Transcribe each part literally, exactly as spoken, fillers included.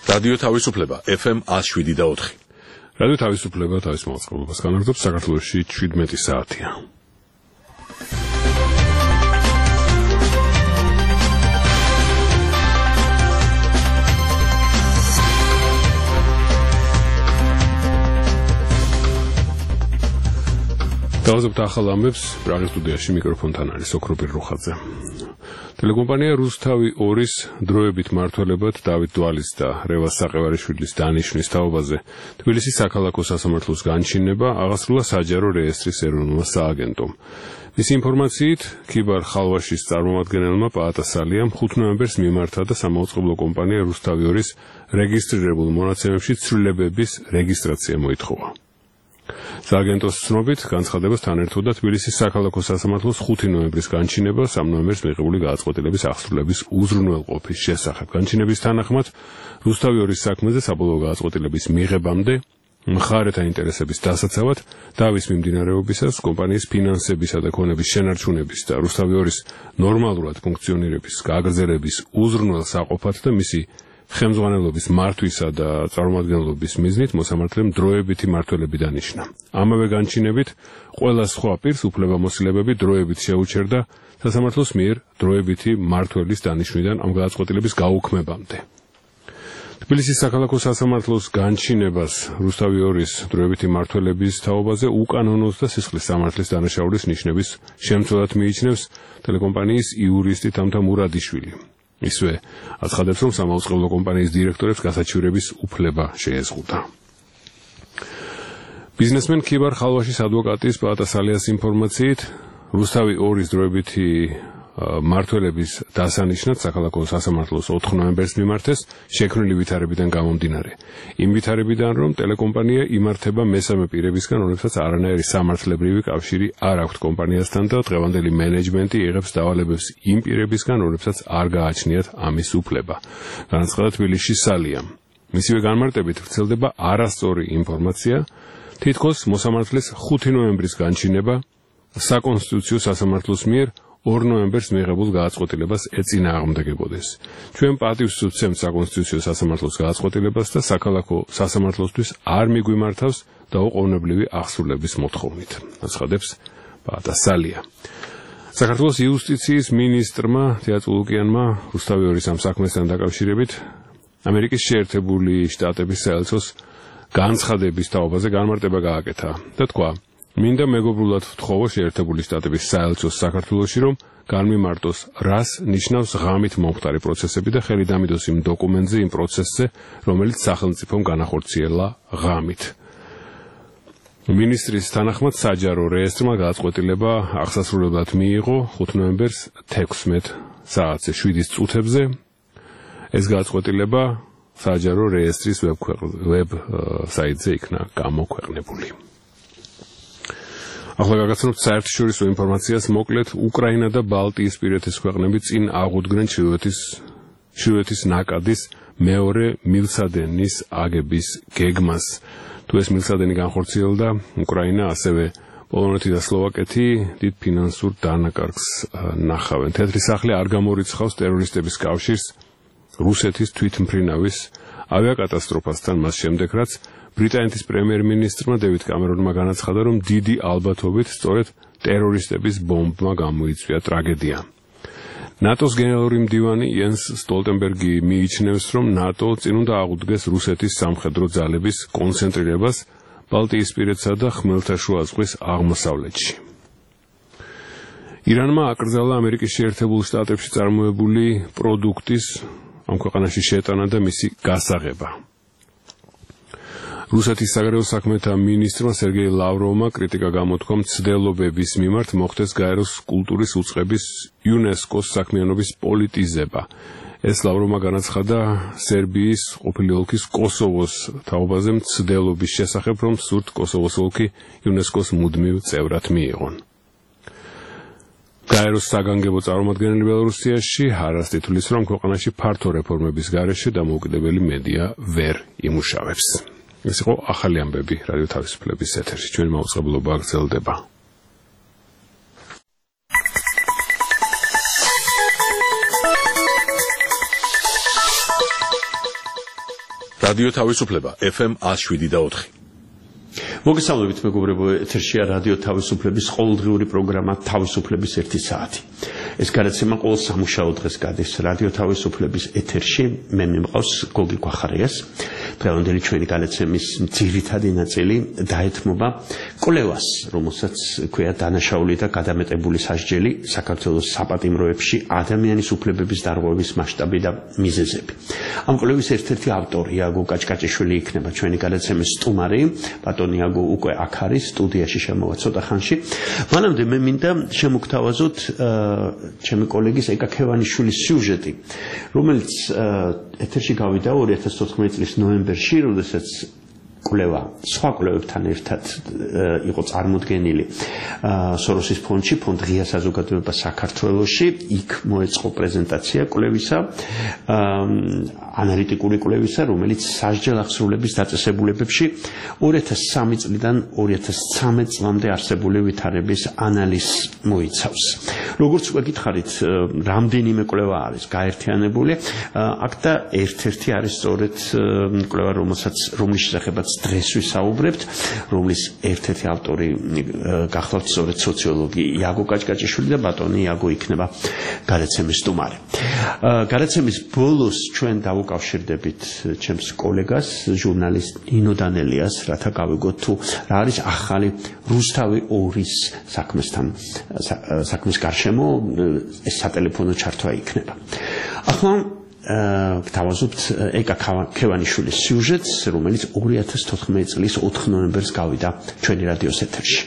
რადიო თავისუფლება ეფ ემ one oh seven და four. რადიო თავისუფლება თავის მოწყობილობას განაგრძობს საქართველოში seventeen საათია. დავაზობთ ახალ ამბებს პრაღის სტუდიაში მიკროფონთან არის ოქროპირ რუხაძე. Telecompanija Rustavi Oris დროებით მმართველებად დავით დვალის და რევაზ საყევარიშვილის დანიშვნის თაობაზე თბილისის საქალაქო სასამართლოს განჩინება აღასრულა საჯარო რეესტრის ეროვნულმა სააგენტომ. მისი ინფორმაციით, ქიბარ ხალვაშის წარმომადგენელმა პაატა სალიამ ხუთ ნოემბერს მიმართა და სამაუწყებლო კომპანია Rustavi Oris რეგისტრირებულ მონაცემებში ცვლილებების რეგისტრაცია მოითხოვა. სააგენტოს ცნობით განცხადებას თან ერთვოდა თბილისის საქალაქო სასამართლოს ხუთი ნოემბრის განჩინება სამ ნოემბერს მიღებული გადაწყვეტილების აღსრულების უზრუნველყოფის შესახებ. განჩინების თანახმად Rustavi Oris საქმეზე საბოლოო გადაწყვეტილების მიღებამდე მხარეთა ინტერესების დასაცავად დავის მიმდინარეობისას კომპანიის ფინანსებისა და ქონების შენარჩუნების და Rustavi Oris ნორმალურად ფუნქციონირების გაგრძელების უზრუნველ საყოფად და მისი ხელმძღვანელობის მართვისა და წარმომადგენლობის მიზნით მოსამართლემ დროებითი მმართველები დანიშნა. ამავე განჩინებით ყველა სხვა პირს უფლებამოსილებები დროებით შეუჩერდა სასამართლოს მიერ დროებითი მმართველის დანიშვნიდან ამ გადაწყვეტილების გაუქმებამდე. თბილისის საქალაქო სასამართლოს განჩინებას Rustavi Oris დროებითი მმართველების თაობაზე უკანონოს და სისხლის სამართლის დანაშაულის ნიშნების შემცველად მიიჩნევს ტელეკომპანიის იურისტი თამთა მურადიშვილი. ისვე აცხადებს, რომ სამაუწყებლო კომპანიის დირექტორებს გასაჩივრების უფლება შეეზღუდა. ბიზნესმენ ქიბარ ხალვაშის ადვოკატის პაატა სალიას ინფორმაციით, Rustavi Oris დროებითი მმართველების დასანიშნად საქალაქო სასამართლოს ოთხ ნოემბერს მიმართეს შექმნილი ვითარებიდან გამომდინარე. იმ ვითარებიდან, რომ ტელეკომპანია იმართება მესამე პირებისგან, რომლებსაც არანაირი სამართლებრივი კავშირი არ აქვთ კომპანიასთან და დღევანდელი მენეჯმენტი იღებს დავალებებს იმ პირებისგან, რომლებსაც არ გააჩნიათ ამის უფლება. განაცხადა თბილისში სალიამ. მისივე განმარტებით ვრცელდება არასწორი ინფორმაცია, თითქოს მოსამართლის ხუთი ნოემბრის განჩინება საკონსტიტუციო სასამართლოს მიერ ორ ნოემბერს მიღებულ გადაწყვეტილებას ეწინააღმდეგებოდეს. ჩვენ პატივს ვცემთ საკონსტიტუციო სასამართლოს გადაწყვეტილებას და საქალაქო სასამართლოსთვის არ მიგვიმართავს დაუყოვნებლივი აღსრულების მოთხოვნით. აცხადებს პაატა სალია. საქართველოს იუსტიციის მინისტრმა თეატრულუკიანმა Rustavi Oris ამ საქმესთან დაკავშირებით ამერიკის შეერთებული შტატების საელჩოს განცხადების თაობაზე განმარტება გააკეთა და თქვა, მინდა მეგობრულად ვთხოვო შეერთებული შტატების საელჩოს საქართველოში, რომ განმიმარტოს, რას ნიშნავს ღამით მომხდარი პროცესები და ხელი დამიდოს იმ დოკუმენტზე, იმ პროცესზე, რომელიც სახელმწიფომ განახორციელა ღამით. მინისტრის თანახმად საჯარო რეესტრმა გადაწყვეტილება აღსასრულებლად მიიღო ხუთ ნოემბერს თექვსმეტ საათზე შვიდის წუთებზე. ეს გადაწყვეტილება საჯარო რეესტრის ვებ საიტზე იქნა გამოქვეყნებული. ახლა გაგაცნობთ საერთაშორისო ინფორმაციას მოკლედ უკრაინა და ბალტიისპირეთის ქვეყნები წინ აღუდგნენ ჩრდილოეთის ჩრდილოეთის ნაკადის მეორე მილსადენის აგების გეგმას. თუ ეს მილსადენი განხორციელდა, უკრაინა ასევე პოლონეთი და სლოვაკეთი დიდ ფინანსურ დანაკარგს ნახავენ. თეთრი სახლი არ გამორიცხავს ტერორისტების კავშირს რუსეთის თვითმფრინავის ავიაკატასტროფასთან მას შემდეგ, რაც ბრიტანეთის პრემიერ-მინისტრმა დევიდ კამერონმა განაცხადა, რომ დიდი ალბათობით სწორედ ტერორისტების ბომბმა გამოიწვია ტრაგედია. ნატოს გენერალური მდივანი იენს სტოლტენბერგი მიიჩნევს, რომ ნატო წინ უნდა აღუდგეს რუსეთის სამხედრო ძალების კონცენტრირებას ბალტიისპირეთსა და ხმელთაშუა ზღვის აღმოსავლეთში. ირანმა აკრძალა ამერიკის შეერთებულ შტატებში წარმოებული პროდუქტის ამ ქვეყანაში შეტანა და მისი გასაღება. რუსეთის საგარეო საქმეთა მინისტრმა სერგეი ლავროვმა კრიტიკა გამოთქვა მცდელობების მიმართ მოხდეს გაეროს კულტურის უწყების იუნესკოს საქმიანობის პოლიტიზება. ეს ლავროვმა განაცხადა სერბიის ყოფილი ოლქის კოსოვოს თაობაზე მცდელობის შესახებ, რომ სურთ კოსოვოს ოლქი იუნესკოს მუდმივ წევრად მიიღონ. გაეროს საგანგებო წარმომადგენელი ბელორუსიაში ჰარას თვლის, რომ ქვეყანაში ფართო რეფორმების გარეშე დამოუკიდებელი მედია ვერ იმუშავებს. ეს იყო ახალი ამბები რადიო თავისუფლების ეთერში. ჩვენი მაუწყებლობა გრძელდება. რადიო თავისუფლება F M one oh seven point four. მოგესალმებით მეგობრებო, ეთერშია რადიო თავისუფლების ყოველდღიური პროგრამა თავისუფლების ერთი საათი. ეს გადაცემა ყოველ სამუშაო დღეს გადის რადიო თავისუფლების ეთერში. მე მიმყავს გოგი გვახარიას. დღევანდელი ჩვენი გადაცემის ძირითადი ნაწილი დაეთმობა კვლევას, რომელსაც ქვია დანაშაული და გადამეტებული სასჯელი საქართველოს საპატიმროებში ადამიანის უფლებების დარღვევის მასშტაბი და მიზეზები. ამ კვლევის ერთ-ერთი ავტორი იაგო კაჭკაჭიშვილი იქნება ჩვენი გადაცემის სტუმარი. ბატონი იაგო უკვე აქ არის, სტუდიაში შემოვა ცოტა ხანში. მანამდე მე მინდა შემოგთავაზოთ ჩემი კოლეგის ეკა ქევანიშვილის სიუჟეტი, რომელიც ეთერში გავიდა two thousand fourteen წლის ნოემბერში, როდესაც კვლევა სხვა კვლევებთან ერთად იყო წარმოდგენილი სოროსის ფონდში, ფონდ ღია საზოგადოება საქართველოში. იქ მოეწყო პრეზენტაცია კვლევისა, ანალიტიკური კვლევისა, რომელიც სასჯელ აღსრულების დაწესებულებებში two thousand three წლიდან two thousand thirteen წლამდე არსებული ვითარების ანალიზს მოიცავს. როგორც უკვე გითხარით, რამდენიმე კვლევა არის გაერთიანებული, აქ და ერთ-ერთი არის სწორედ კვლევა, რომელსაც რომლის შესახებაც დღეს ვისაუბრებთ, რომლის ერთ-ერთი ავტორი გახლავთ სწორედ სოციოლოგი იაგო კაჭკაჭიშვილი და ბატონი იაგო იქნება გადაცემის სტუმარი. გადაცემის ბოლოს ჩვენ დავუკავშირდებით ჩემს კოლეგას, ჟურნალისტ ნინო დანელიას, რათა გავიგოთ თუ რა არის ახალი რუსთავი ორის საქმესთან საქმის გარშემო ეს სატელეფონო ჩართვა იქნება. ახლა გთავაზობთ ეკა ქევანიშვილის სიუჟეტს, რომელიც two thousand fourteen წლის ოთხ ნოემბერს გავიდა ჩვენი რადიოს ეთერში.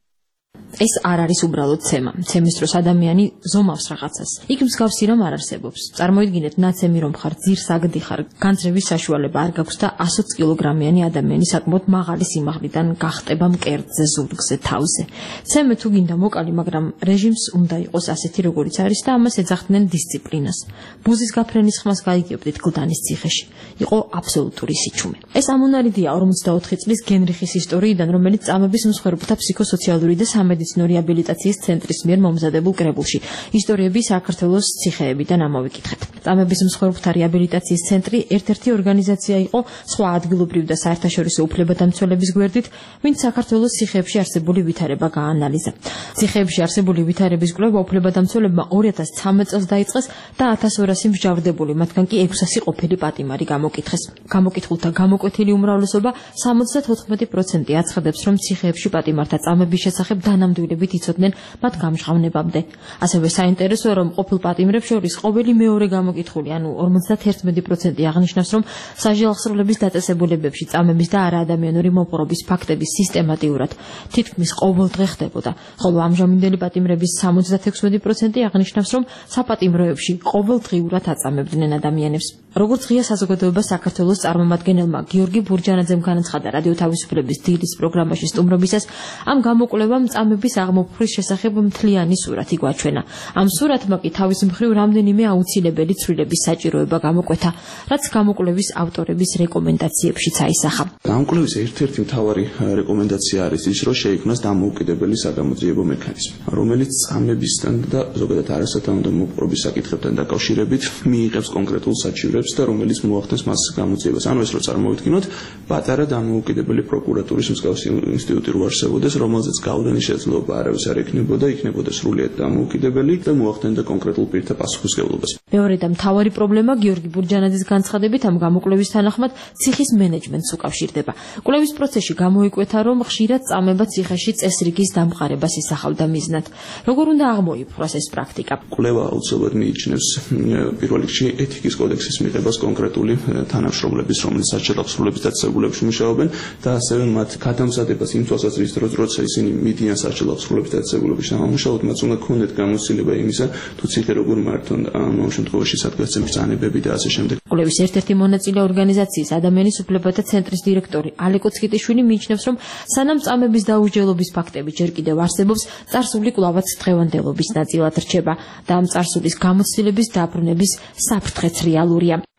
ეს არ არის უბრალოდ ცემა. ცემის დროს ადამიანი ზომავს რაღაცას. იქ მსგავსი რამ არ არსებობს. წარმოიდგინეთ, ნაცემი რომ ხარ, ძირს აგდიხარ, განძრევის საშუალება არ გაქვს და one hundred კილოგრამიანი ადამიანი საკმაოდ მაღალი სიმაღლიდან გახტება მკერდზე, ზურგზე, თავზე. ცემე თუ გინდა მოკალი, მაგრამ რეჟიმს უნდა იყოს ასეთი, როგორიც არის და ამას ეძახდნენ დისციპლინას. ბუზის გაფრენის ხმას გაიგებდით გლდანის ციხეში. იყო აბსოლუტური სიჩუმე. ეს ამონარიდია forty-four წლის გენრიხის ისტორიიდან, რომელიც წამების მსხვერპლთა ფსიქოსოციალური და სამედიცინო რეაბილიტაციის ცენტრის მიერ მომზადებულ კრებულში. ისტორიები საქართველოს ციხეებიდან ამოვიკითხეთ. წამების მსხვერპლთა რეაბილიტაციის ცენტრი ერთ-ერთი ორგანიზაცია იყო სხვა ადგილობრივ და საერთაშორისო უფლებადამცველების გვერდით, ვინც საქართველოს ციხეებში არსებული ვითარება გაანალიზა. ციხეებში არსებული ვითარების კვლევა უფლებადამცველებმა two thousand thirteen წელს დაიწყეს და one thousand two hundred მსჯავრდებული, მათგან კი six hundred ყოფილი პატიმარი გამოკითხეს. გამოკითხულთა გამოკვეთილი უმრავლესობა seventy-fourteen პროცენტი აცხადებს, რომ ციხეებში პატიმართა წამების შესახებ დანამდვილებით იცოდნენ მათ გამჟღავნებამდე. ასევე საინტერესოა, რომ ყოფილ პატიმრებს შორის ყოველი მეორე გამოკითხული, ანუ forty-one პროცენტი აღნიშნავს, რომ სასჯელ აღსრულების დაწესებულებებში წამების და არაადამიანური მოპყრობის ფაქტები სისტემატიურად თითქმის ყოველ დღე ხდებოდა, ხოლო ამჟამინდელი პატიმრების seventy-six პროცენტი აღნიშნავს, რომ საპატიმროებში ყოველდღიურად აწამებდნენ ადამიანებს. როგორც ღია საზოგადოება საქართველოს წარმომადგენელმა გიორგი ბურჯანაძემ განაცხადა რადიო თავისუფლების დილის პროგრამაში სტუმრობისას, ამ გამოკვლევამ წამების აღმოფხრის შესახებ მთლიანი სურათი გვაჩვენა. ამ სურათმა კი თავის მხრივ რამდენიმე აუცილებელი ცვლილების საჭიროება გამოკვეთა, რაც გამოკვლევის ავტორების რეკომენდაციებშიც აისახა. გამოკვლევის ერთ-ერთი მთავარი რეკომენდაცია არის ის, რომ შეიქმნას დამოუკიდებელი საგამოძიებო მექანიზმი, რომელიც წამებისთან და ზოგადად არასათანადო მოპყრობის საკითხებთან დაკავშირებით მიიღებს კონკრეტულ საჭიროებას და რომელიც მოახდენს მას გამოძიებას. ანუ ეს რო წარმოვიდგინოთ, პატარა დამოუკიდებელი პროკურატურის მსგავსი ინსტიტუტი რო არსებობდეს, რომელზეც გავლენის შეძლება არავის არ ექნებოდა, იქნებოდა სრულიად დამოუკიდებელი და მოახდენდა კონკრეტულ პირთა პასუხისმგებლობას. მეორე და მთავარი პრობლემა გიორგი ბურჯანაძის განცხადებით ამ გამოკვლევის თანახმად ციხის მენეჯმენტს უკავშირდება. კვლევის პროცესში გამოიკვეთა, რომ ხშირად წამება ციხეში წესრიგის დამყარებას ისახავდა მიზნად. როგორ უნდა აღმოიფხვრას ეს პრაქტიკა? კვლევა აუცილებლად მიიჩნევს პირველ რიგში ეთიკის კოდექსის მიღებას კონკრეტული თანამშრომლების, რომელიც სასჯელ აღსრულების დაწესებულებებში მუშაობენ და ასევე მათ გადამზადებას იმ თვალსაზრისით, როცა ისინი მიდიან სასჯელ აღსრულების დაწესებულებებში ამუშავოთ, მათ უნდა ქონდეთ გამოცდილება იმისა, თუ ციხე როგორ მართონ, ამ შემთხვევაში სადგაცემის ბრძანებები და ასე შემდეგ. კვლევის ერთ-ერთი მონაწილე ორგანიზაციის ადამიანის უფლებათა ცენტრის დირექტორი ალეკო ცკიტიშვილი მიიჩნევს, რომ სანამ წამების დაუსჯელობის ფაქტები ჯერ კიდევ არსებობს, წარსული კვლავაც დღევანდელობის ნაწილად რჩება და ამ წარსულის გამოცდილების დაბრუნების საფრთხეც რეალურია.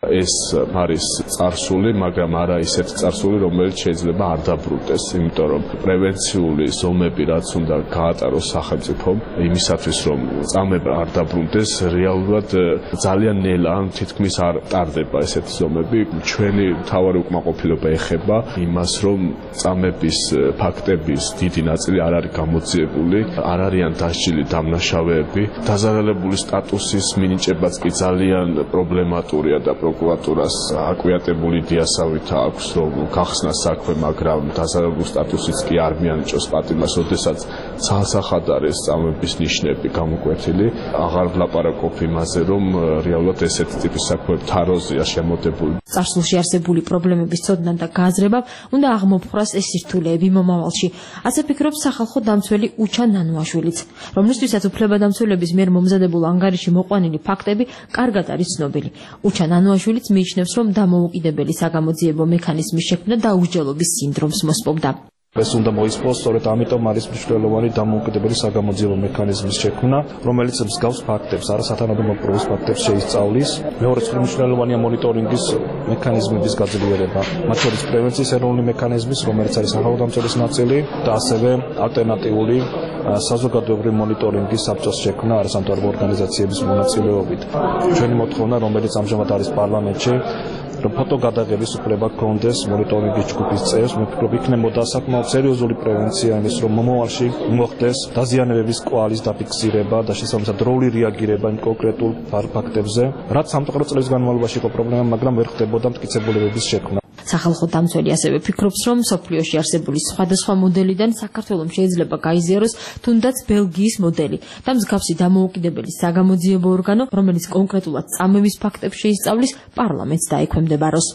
ეს არის წარსული, მაგრამ არა ისეთი წარსული, რომელიც შეიძლება არ დაბრუნდეს, იმიტომ რომ პრევენციული ზომები რაც უნდა გაატაროს სახელმწიფომ იმისათვის, რომ წამება არ დაბრუნდეს, რეალურად ძალიან ნელა ან თითქმის არ ტარდება ესეთი ზომები. ჩვენი მთავარი უკმაყოფილება ეხება იმას, რომ წამების ფაქტების დიდი ნაწილი არ არის გამოძიებული, არ არიან დასჯილი დამნაშავეები, დაზარალებული სტატუსის მინიჭებაც კი ძალიან პრობლემატურია და პროკურატურას აკვიატებული დიასავით აქვს, რომ გახსნა საქმე, მაგრამ დაზარალებული სტატუსიც კი არ მიანიჭოს პატიმრს, როდესაც ცალსახად არის წამების ნიშნები გამოკვეთილი. აღარ ვლაპარაკობ იმაზე, რომ რეალურად ესეთი ტიპის საქმე თაროზეა შემოდებული. წარსულში არსებული პრობლემების ცოდნა და გააზრება უნდა აღმოფხვრას ეს სირთულეები მომავალში. ასე ფიქრობს სახალხო დამცველი უჩა ნანუაშვილიც, რომლისთვისაც უფლებადამცველების მიერ მომზადებულ ანგარიში მოყვანილი ფაქტები კარგად არის ცნობილი. უჩა ნანუაშვილიც მიიჩნევს, რომ დამოუკიდებელი საგამოძიებო მექანიზმის შექმნა დაუსჯელობის სინდრომს მოსპობდა. ეს უნდა მოისპოს, სწორედ ამიტომ არის მნიშვნელოვანი დამოუკიდებელი საგამოძიებო მექანიზმის შექმნა, რომელიც მსგავს ფაქტებს, არასათანადო მოპყრობის ფაქტებს შეისწავლის. მეორეც მნიშვნელოვანია მონიტორინგის მექანიზმების გაძლიერება, მათ შორის პრევენციის ეროვნული მექანიზმის, რომელიც არის სახელმწიფოს ნაწილი და ასევე ალტერნატიული საზოგადოებრივი მონიტორინგის საბჭოს შექმნა არასამთავრობო ორგანიზაციების მონაწილეობით. ჩვენი მოთხოვნა, რომელიც ამჟამად არის პარლამენტში, რომ ფოტოგადაღების უფლება გქონდეს მონიტორინგის ჯგუფის წევრს, მე ვფიქრობ, იქნებოდა საკმაოდ სერიოზული პრევენცია იმის, რომ მომავალში მოხდეს დაზიანებების კვალის დაფიქსირება და შესაბამისად დროული რეაგირება იმ კონკრეტულ ფაქტებზე, რაც სამწუხაროდ წლების განმავლობაში იყო პრობლემა, მაგრამ ვერ ხდებოდა მტკიცებულებების შექმნა. სახალხო დამცველი ასევე ფიქრობს, რომ მსოფლიოში არსებული სხვადასხვა მოდელიდან საქართველოს შეიძლება გაიზიაროს თუნდაც ბელგიის მოდელი და მსგავსი დამოუკიდებელი საგამოძიებო ორგანო, რომელიც კონკრეტულად წამების ფაქტებს შეისწავლის, პარლამენტს დაექვემდებაროს.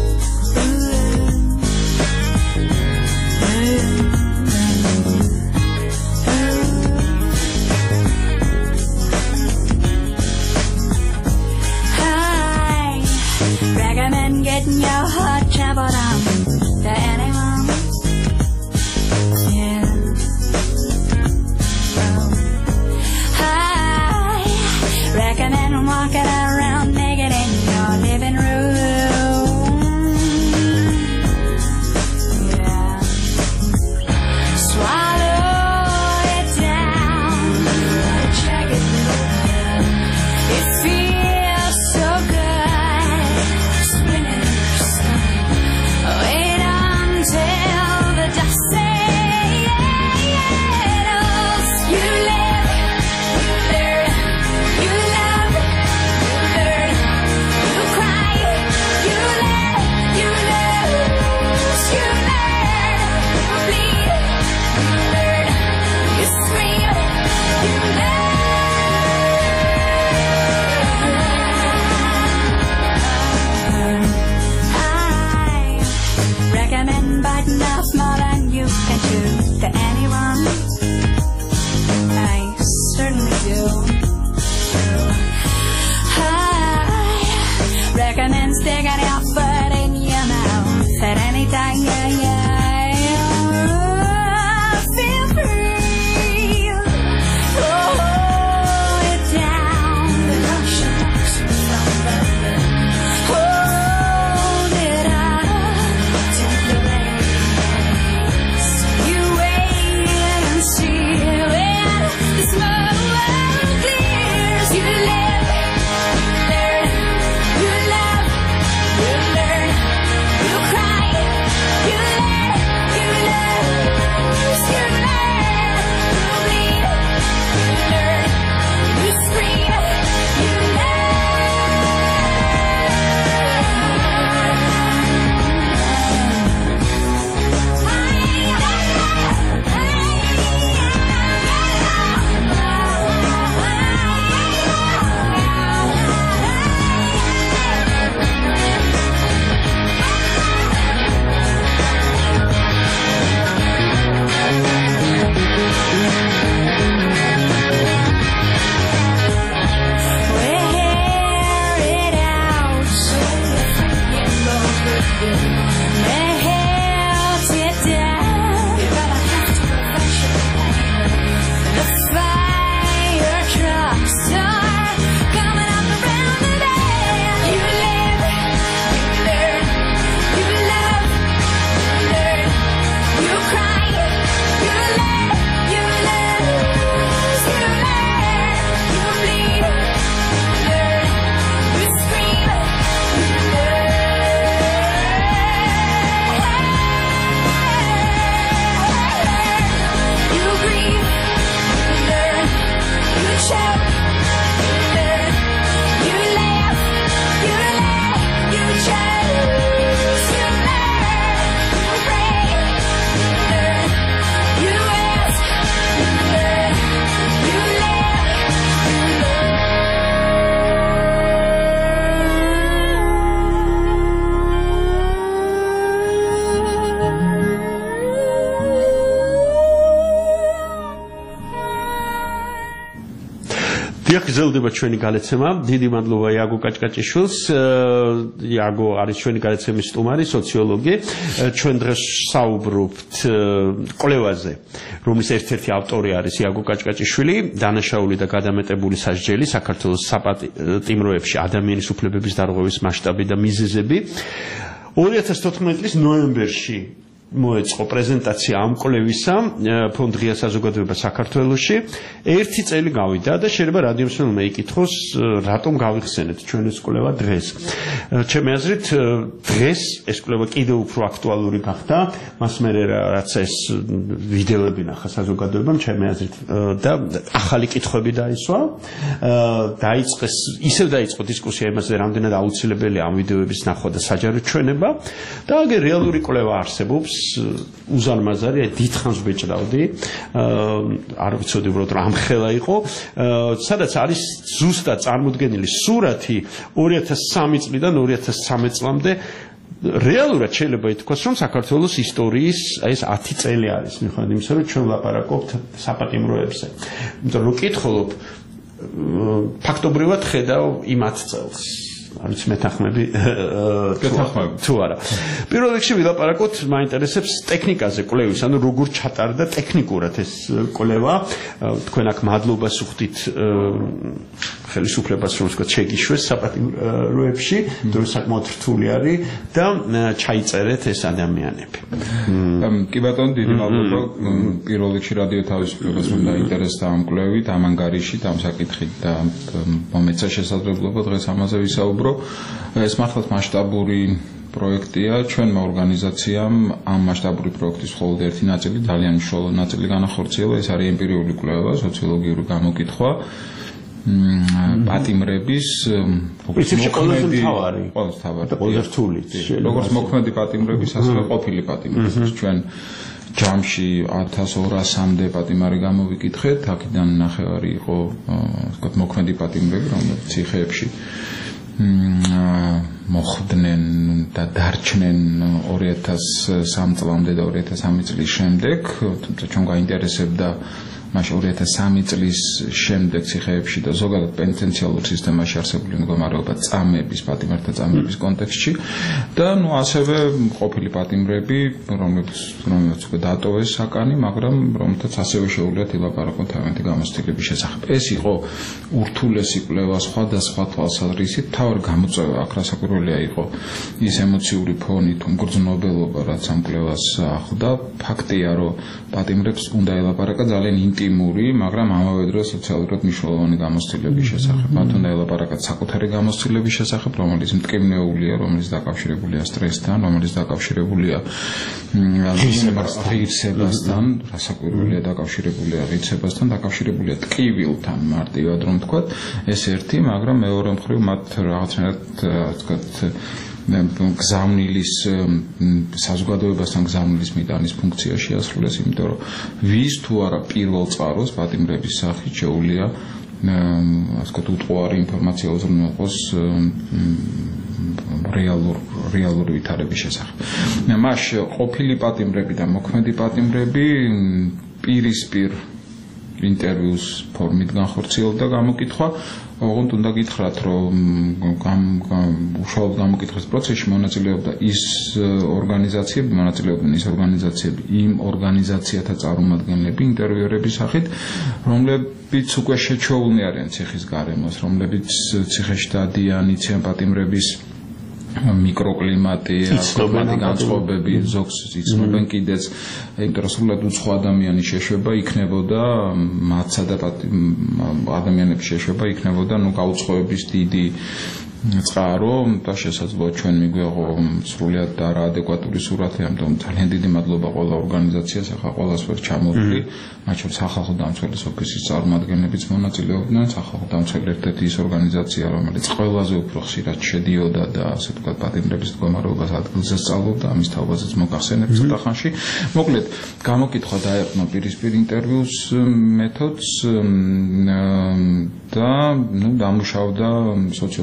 Getting your heart traveled on to anyone, yeah. Well, I recommend walking around naked in your living room, yeah. Swallow it down, check it out. It feels so good. Biting off more than you can chew to anyone. I certainly do. I recommend sticking your foot in your mouth at any time. Yeah, yeah. Feel free. Hold it down. The caution marks you from the hold it up. Take the see where the smoke will clear. დიახ, გრძელდება ჩვენი გალეცემა. დიდი მადლობა იაგო კაჭკაჭიშვილს. იაგო არის ჩვენი გალეცემის სტუმარი, სოციოლოგი. ჩვენ დღეს საუბრობთ კვლევაზე, რომლის ერთ-ერთი ავტორი არის იაგო კაჭკაჭიშვილი, დანაშაული და გადამეტებული სასჯელი საქართველოს საპატიმროებში ადამიანის უფლებების დარღვევის მასშტაბი და მიზეზები. ორი ათას თოთხმეტი წლის ნოემბერში მოეწყო პრეზენტაცია ამ კვლევისა ფონდ ღია საზოგადოება საქართველოში. ერთი წელი გავიდა და შეიძლება რადიო მსმენელმა იკითხოს, რატომ გავიხსენეთ ჩვენ ეს კვლევა დღეს. ჩემი აზრით, დღეს ეს კვლევა კიდევ უფრო აქტუალური გახდა, მას მერე რაც ეს ვიდეოები ნახა საზოგადოებამ, ჩემი აზრით, და ახალი კითხვები დაისვა. დაიწყეს, ისევ დაიწყო დისკუსია იმაზე, რამდენად აუცილებელია ამ ვიდეოების ნახვა და საჯარო ჩვენება და აგერ რეალური კვლევა არსებობს. უზარმაზარია, დიდხანს ვეჭდავდი, არ ვიცოდი უბრალოდ რა ამხელა იყო, სადაც არის ზუსტად წარმოდგენილი სურათი ორი ათას სამი წლიდან ორი ათას ცხრამეტ წლამდე. რეალურად შეიძლება ითქვას, რომ საქართველოს ისტორიის ეს ათი წელი არის, მიუხედავად იმისა, რომ ჩვენ ვლაპარაკობთ საპატიმროებზე. იმიტომ რომ ვკითხულობ, ფაქტობრივად ხედავ იმ ათ წელს. არის მეთანხმები თუ არა. პირველ რიგში ვილაპარაკოთ, მაინტერესებს ტექნიკაზე კვლევის, ანუ როგორ ჩატარდა ტექნიკურად ეს კვლევა. თქვენ აქ მადლობას უხდით ხელისუფლებას, რომ ვთქვათ, შეგიშვეს საპატიმროებში, რომ საკმაოდ რთული არის და ჩაიწერეთ ეს ადამიანები. კი ბატონო, დიდი მადლობა. პირველ რიგში რადიო თავისუფლებას უნდა დაინტერესდა ამ კვლევით, ამ ანგარიშით, ამ საკითხით და მომეცა შესაძლებლობა დღეს ამაზე ვისაუბრო. ეს მართლაც მასშტაბური პროექტია. ჩვენმა ორგანიზაციამ ამ მასშტაბური პროექტის მხოლოდ ერთი ნაწილი, ძალიან მნიშვნელოვანი ნაწილი განახორციელა. ეს არის ემპირიული კვლევა, სოციოლოგიური გამოკითხვა პატიმრების პრინციპში ყველაზე მთავარი, ყველაზე მთავარი და ყველაზე რთული. როგორც მოქმედი პატიმრების, ასევე ყოფილი პატიმრების. ჩვენ ჯამში ათას ორასამდე პატიმარი გამოვიკითხეთ, აქედან ნახევარი იყო, ვთქვათ, მოქმედი პატიმრები, რომლებიც ციხეებში მოხვდნენ და დარჩნენ ორი ათას სამი წლამდე და ორი ათას სამი წლის შემდეგ, თუმცა ჩვენ გაინტერესებდა მაშინ ორი ათას სამი წლის შემდეგ ციხეებში და ზოგადად პენიტენციალურ სისტემაში არსებული მდგომარეობა წამების, პატიმართა წამების კონტექსტში და ნუ ასევე ყოფილი პატიმრები, რომლებიც რომლებიც უკვე დატოვეს საკანი, მაგრამ რომელთაც ასევე შეუძლიათ ილაპარაკონ თავიანთი გამოცდილების შესახებ. ეს იყო ურთულესი კვლევა სხვადასხვა თვალსაზრისით. თავი გამოწვევა აქ რასაკვირველია იყო ის ემოციური ფონი თუ მგრძნობელობა, რაც ამ კვლევას ახლდა. ფაქტია, რომ პატიმრებს უნდა ელაპარაკა ძალიან ინტიმური, მაგრამ ამავე დროს სოციალურად მნიშვნელოვანი გამოცდილების შესახებ. მათ უნდა ელაპარაკათ საკუთარი გამოცდილების შესახებ, რომელიც მტკივნეულია, რომელიც დაკავშირებულია სტრესთან, რომელიც დაკავშირებულია ღირსებასთან, რასაკვირველია დაკავშირებულია ღირსებასთან, დაკავშირებულია ტკივილთან, მარტივად რომ ვთქვათ. ეს ერთი, მაგრამ მეორე მხრივ მათ რაღაცნაირად, ვთქვათ, გზავნილის საზოგადოებასთან გზავნილის მიტანის ფუნქცია შეასრულეს, იმიტომ რომ ვის თუ არა პირველ წყაროს პატიმრების სახით შეუძლია, ასე ვთქვათ, უტყუარი ინფორმაცია უზრუნველყოს რეალურ რეალური ვითარების შესახებ. მას ყოფილი პატიმრები და მოქმედი პატიმრები პირისპირ ინტერვიუს ფორმით განხორციელდა გამოკითხვა. ოღონდ უნდა გითხრათ, რომ უშუალოდ გამოკითხვის პროცესში მონაწილეობდა ის ორგანიზაციები, მონაწილეობდნენ ის ორგანიზაციები, იმ ორგანიზაციათა წარმომადგენლები ინტერვიუერების სახით, რომლებიც უკვე შეჩვეულნი არიან ციხის გარემოს, რომლებიც ციხეში დადიან, იციან პატიმრების მიკროკლიმატი, კლიმატი განწყობები, ზოგს იცნობენ კიდეც, იმიტომ რომ სულად უცხო ადამიანის შეშვება იქნებოდა, მათსა და ადამიანების შეშვება იქნებოდა, ნუ გაუცხოების დიდი წყარო და შესაძლოა ჩვენ მიგვეღო სრულიად და არაადეკვატური სურათი, ამიტომ ძალიან დიდი მადლობა ყველა ორგანიზაციას, ახლა ყველას ვერ ჩამოვიდი, მათ შორის სახალხო დამცველის ოფისის წარმომადგენლებიც მონაწილეობდნენ, სახალხო დამცველი ერთ-ერთი ის ორგანიზაცია, რომელიც ყველაზე უფრო ხშირად შედიოდა და ასე ვთქვათ პატიმრების მდგომარეობას ადგილზე სწავლობდა, ამის თაობაზეც მოგახსენებ ცოტა ხანში. მოკლედ, გამოკითხვა დაეყრდნო პირისპირ ინტერვიუს მეთოდს და ნუ დამუშავდა სოციოლოგიური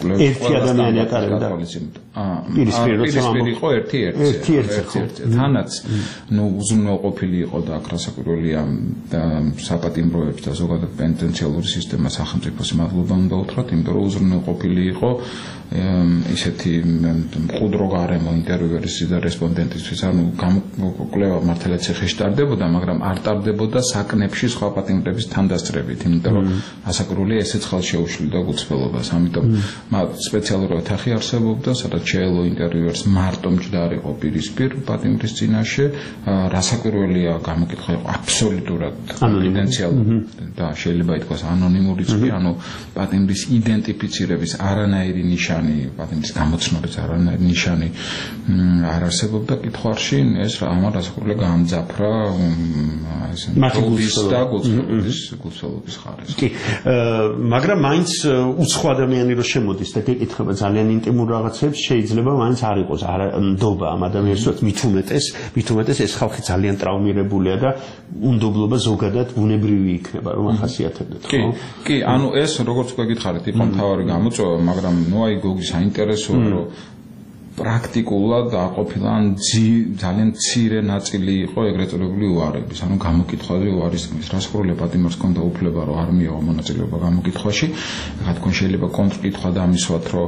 კვლევის ერთი ადამიანი ატარებდა პირისპირ იყო ერთი ერთი ერთი თანაც ნუ უზრუნველყოფილი იყო და აქ რასაკვირველია საპატიმროებს და ზოგადად პენტენციალური სისტემა სახელმწიფოს მადლობა უნდა უთხრათ, იმიტომ რომ უზრუნველყოფილი იყო ისეთი მყუდრო გარემო ინტერვიუერის და რესპონდენტისთვის, ანუ კვლევა მართალაც ეხეში ტარდებოდა, მაგრამ არ ტარდებოდა საკნებში სხვა პატიმრების თანდასწრებით, იმიტომ რომ ასაკრული ესეც ხელშეუშლიდა გულწრფელობას, ამიტომ სპეციალური ოთახი არსებობდა, სადაც შეელო ინტერვიუერს მარტო მჯდარიყო პირისპირ პატიმრის წინაშე, რასაკვირველია გამოკითხვა იყო აბსოლუტურად კონფიდენციალური და შეიძლება ითქვას ანონიმურიც კი, ანუ პატიმრის იდენტიფიცირების არანაირი ნიშანი, პატიმრის გამოცნობის არანაირი ნიშანი არ არსებობდა კითხვაში, ეს ამან რასაკვირველია გაამძაფრა ეს და გულწრფელობის ხარეს. კი, მაგრამ მაინც უცხო ადამიანი რო შემოდის და გეკითხება ძალიან ინტიმურ რაღაცებს, შეიძლება მაინც არ იყოს ნდობა ამ ადამიანს, მით უმეტეს, მით უმეტეს ეს ხალხი ძალიან ტრაუმირებულია და უნდობლობა ზოგადად ბუნებრივი იქნება, რომ ახასიათებდეთ, ხო? კი, კი, ანუ ეს როგორც გეკითხარით, იყო მთავარი გამოწვევა, მაგრამ ნუ აი გოგი საინტერესოა, რომ პრაქტიკულად აყოფილა ძალიან მცირე ნაწილი იყო ეგრეთ წოდებული უარების, ანუ გამოკითხვაზე უარისმის. რასაკვირველია პატიმარს ჰქონდა უფლება, რომ არ მიიღო მონაწილეობა გამოკითხვაში. რა თქმა უნდა შეიძლება კონტრკითხვა დამისვათ, რომ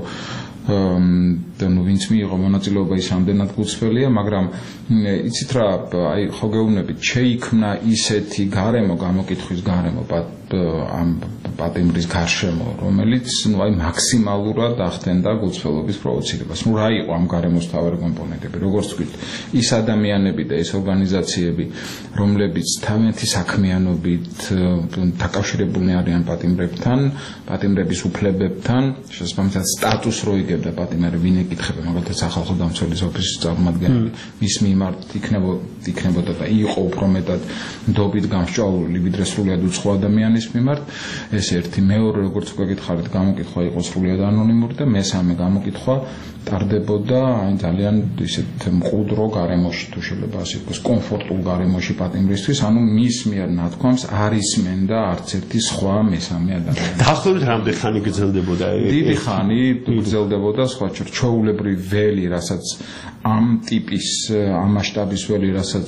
და ნუ ვინც მიიღო მონაწილეობა ის ამდენად გულწრფელია, მაგრამ იცით რა, აი ხო გეუბნებით, შეიქმნა ისეთი გარემო, გამოკითხვის გარემო ამ პატიმრის გარშემო, რომელიც ნუ აი მაქსიმალურად ახდენდა გულწრფელობის პროვოცირებას. ნუ რა იყო ამ გარემოს მთავარი კომპონენტები, როგორც ვთქვით, ის ადამიანები და ეს ორგანიზაციები, რომლებიც თავიანთი საქმიანობით დაკავშირებულნი არიან პატიმრებთან, პატიმრების უფლებებთან, შესაბამისად სტატუსს რო იგებდა პატიმარი, ვინ ეკითხება, მაგალითად სახალხო დამცველის ოფისის წარმომადგენელი, მის მიმართ იქნებოდა და იყო უფრო მეტად ნდობით გამსჭვალული, ვიდრე სრულიად უცხო ადამიანის მიმართ. ეს ერთი, მეორე, როგორც გეკითხარით, გამოკითხვა იყო სრულიად ანონიმური და მესამე გამოკითხვა ტარდებოდა აი ძალიან ისეთ მყუდრო გარემოში, თუ შეიძლება ასე ვთქვას, კომფორტულ გარემოში პატიმრისთვის, ანუ მის მიერ ნათქვამს არ ისმენდა არც ერთი სხვა მესამე ადამიანი. დაახლოებით რამდენი ხანი გრძელდებოდა? დიდი ხანი გრძელდებოდა, სხვა ჩვეულებრივ ველი, რასაც ამ ტიპის, ამ მასშტაბის ველი, რასაც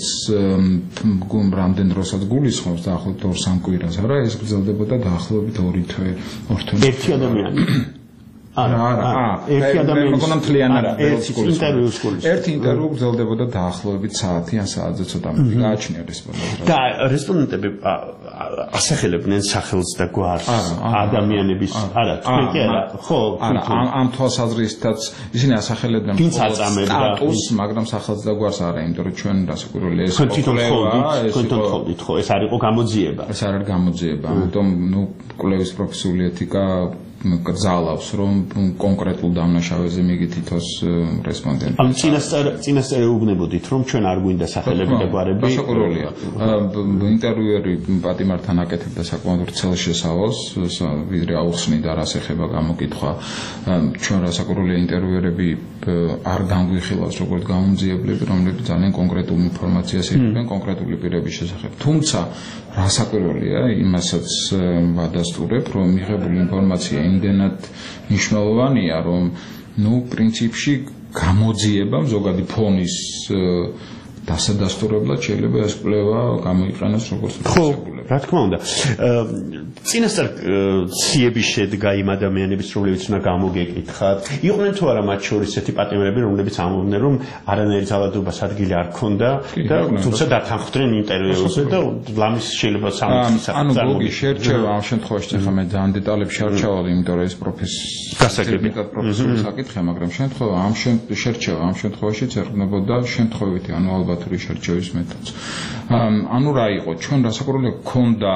რამდენ დროსაც გულისხმობს, დაახლოებით ორ სამ კვირას, არა, ეს გრძელდებოდა დაახლოებით ორი თვე, ორ თვე. ერთი ადამიანი. არა, არა, ერთი ადამიანი მოგონა მთლიანად ინტერვიუს გულისხმობს. ერთი ინტერვიუ გრძელდებოდა დაახლოებით საათი ან საათზე ცოტა მეტი. გააჩნია რესპონდენტები. და რესპონდენტები ასახელებდნენ სახელს და გვარს ადამიანების, არა, თქვენ კი არა, ხო, არა, ამ თვალსაზრისითაც ისინი ასახელებდნენ სტატუსს, მაგრამ სახელს და გვარს არა, იმიტომ რომ ჩვენ რასაკვირველია ეს კვლევა, თქვენ თხოვდით, ხო, ეს არ იყო გამოძიება. ეს არ არის გამოძიება, ამიტომ ნუ კვლევის პროფესიული ეთიკა გძალავს, რომ კონკრეტულ დამნაშავეზე მიგითითოს რესპონდენტი. ანუ წინასწარ წინასწარ ეუბნებოდით, რომ ჩვენ არ გვინდა სახელები და გვარები. რასაკვირველია. ინტერვიუერი პატიმართან აკეთებდა საკმაოდ ვრცელ შესავალს, ვიდრე აუხსნიდა რას ეხება გამოკითხვა. ჩვენ რასაკვირველია ინტერვიუერები არ განგვიხილავს როგორც გამომძიებლები, რომლებიც ძალიან კონკრეტულ ინფორმაციას იღებენ კონკრეტული პირების შესახებ. თუმცა რასაკვირველია, იმასაც ვადასტურებ, რომ მიღებული ინფორმაცია იმდენად მნიშვნელოვანია, რომ ნუ პრინციპში გამოძიება ზოგადი ფონის დასადასტურებლად შეიძლება ეს კვლევა გამოიყენოს როგორც შესაძლებელი. რა თქმა უნდა. წინასწარ ციების შედგა იმ ადამიანების, რომლებიც უნდა გამოგეკითხათ. იყვნენ თუ არა მათ შორის ესეთი პატიმრები, რომლებიც ამბობდნენ, რომ არანაირი ძალადობას ადგილი არ ქონდა და თუმცა დათანხმდნენ ინტერვიუზე და ლამის შეიძლება სამი საათი. ანუ გოგი შერჩევა ამ შემთხვევაში ახლა მე ძალიან დეტალებში არ ჩავალ, იმიტომ რომ ეს პროფესიული პროფესიული საკითხია, მაგრამ შემთხვევა ამ შერჩევა ამ შემთხვევაში წერდებოდა შემთხვევითი ანუ ალბათური შერჩევის მეთოდს. ანუ რა იყო? ჩვენ რასაკვირველია ქონდა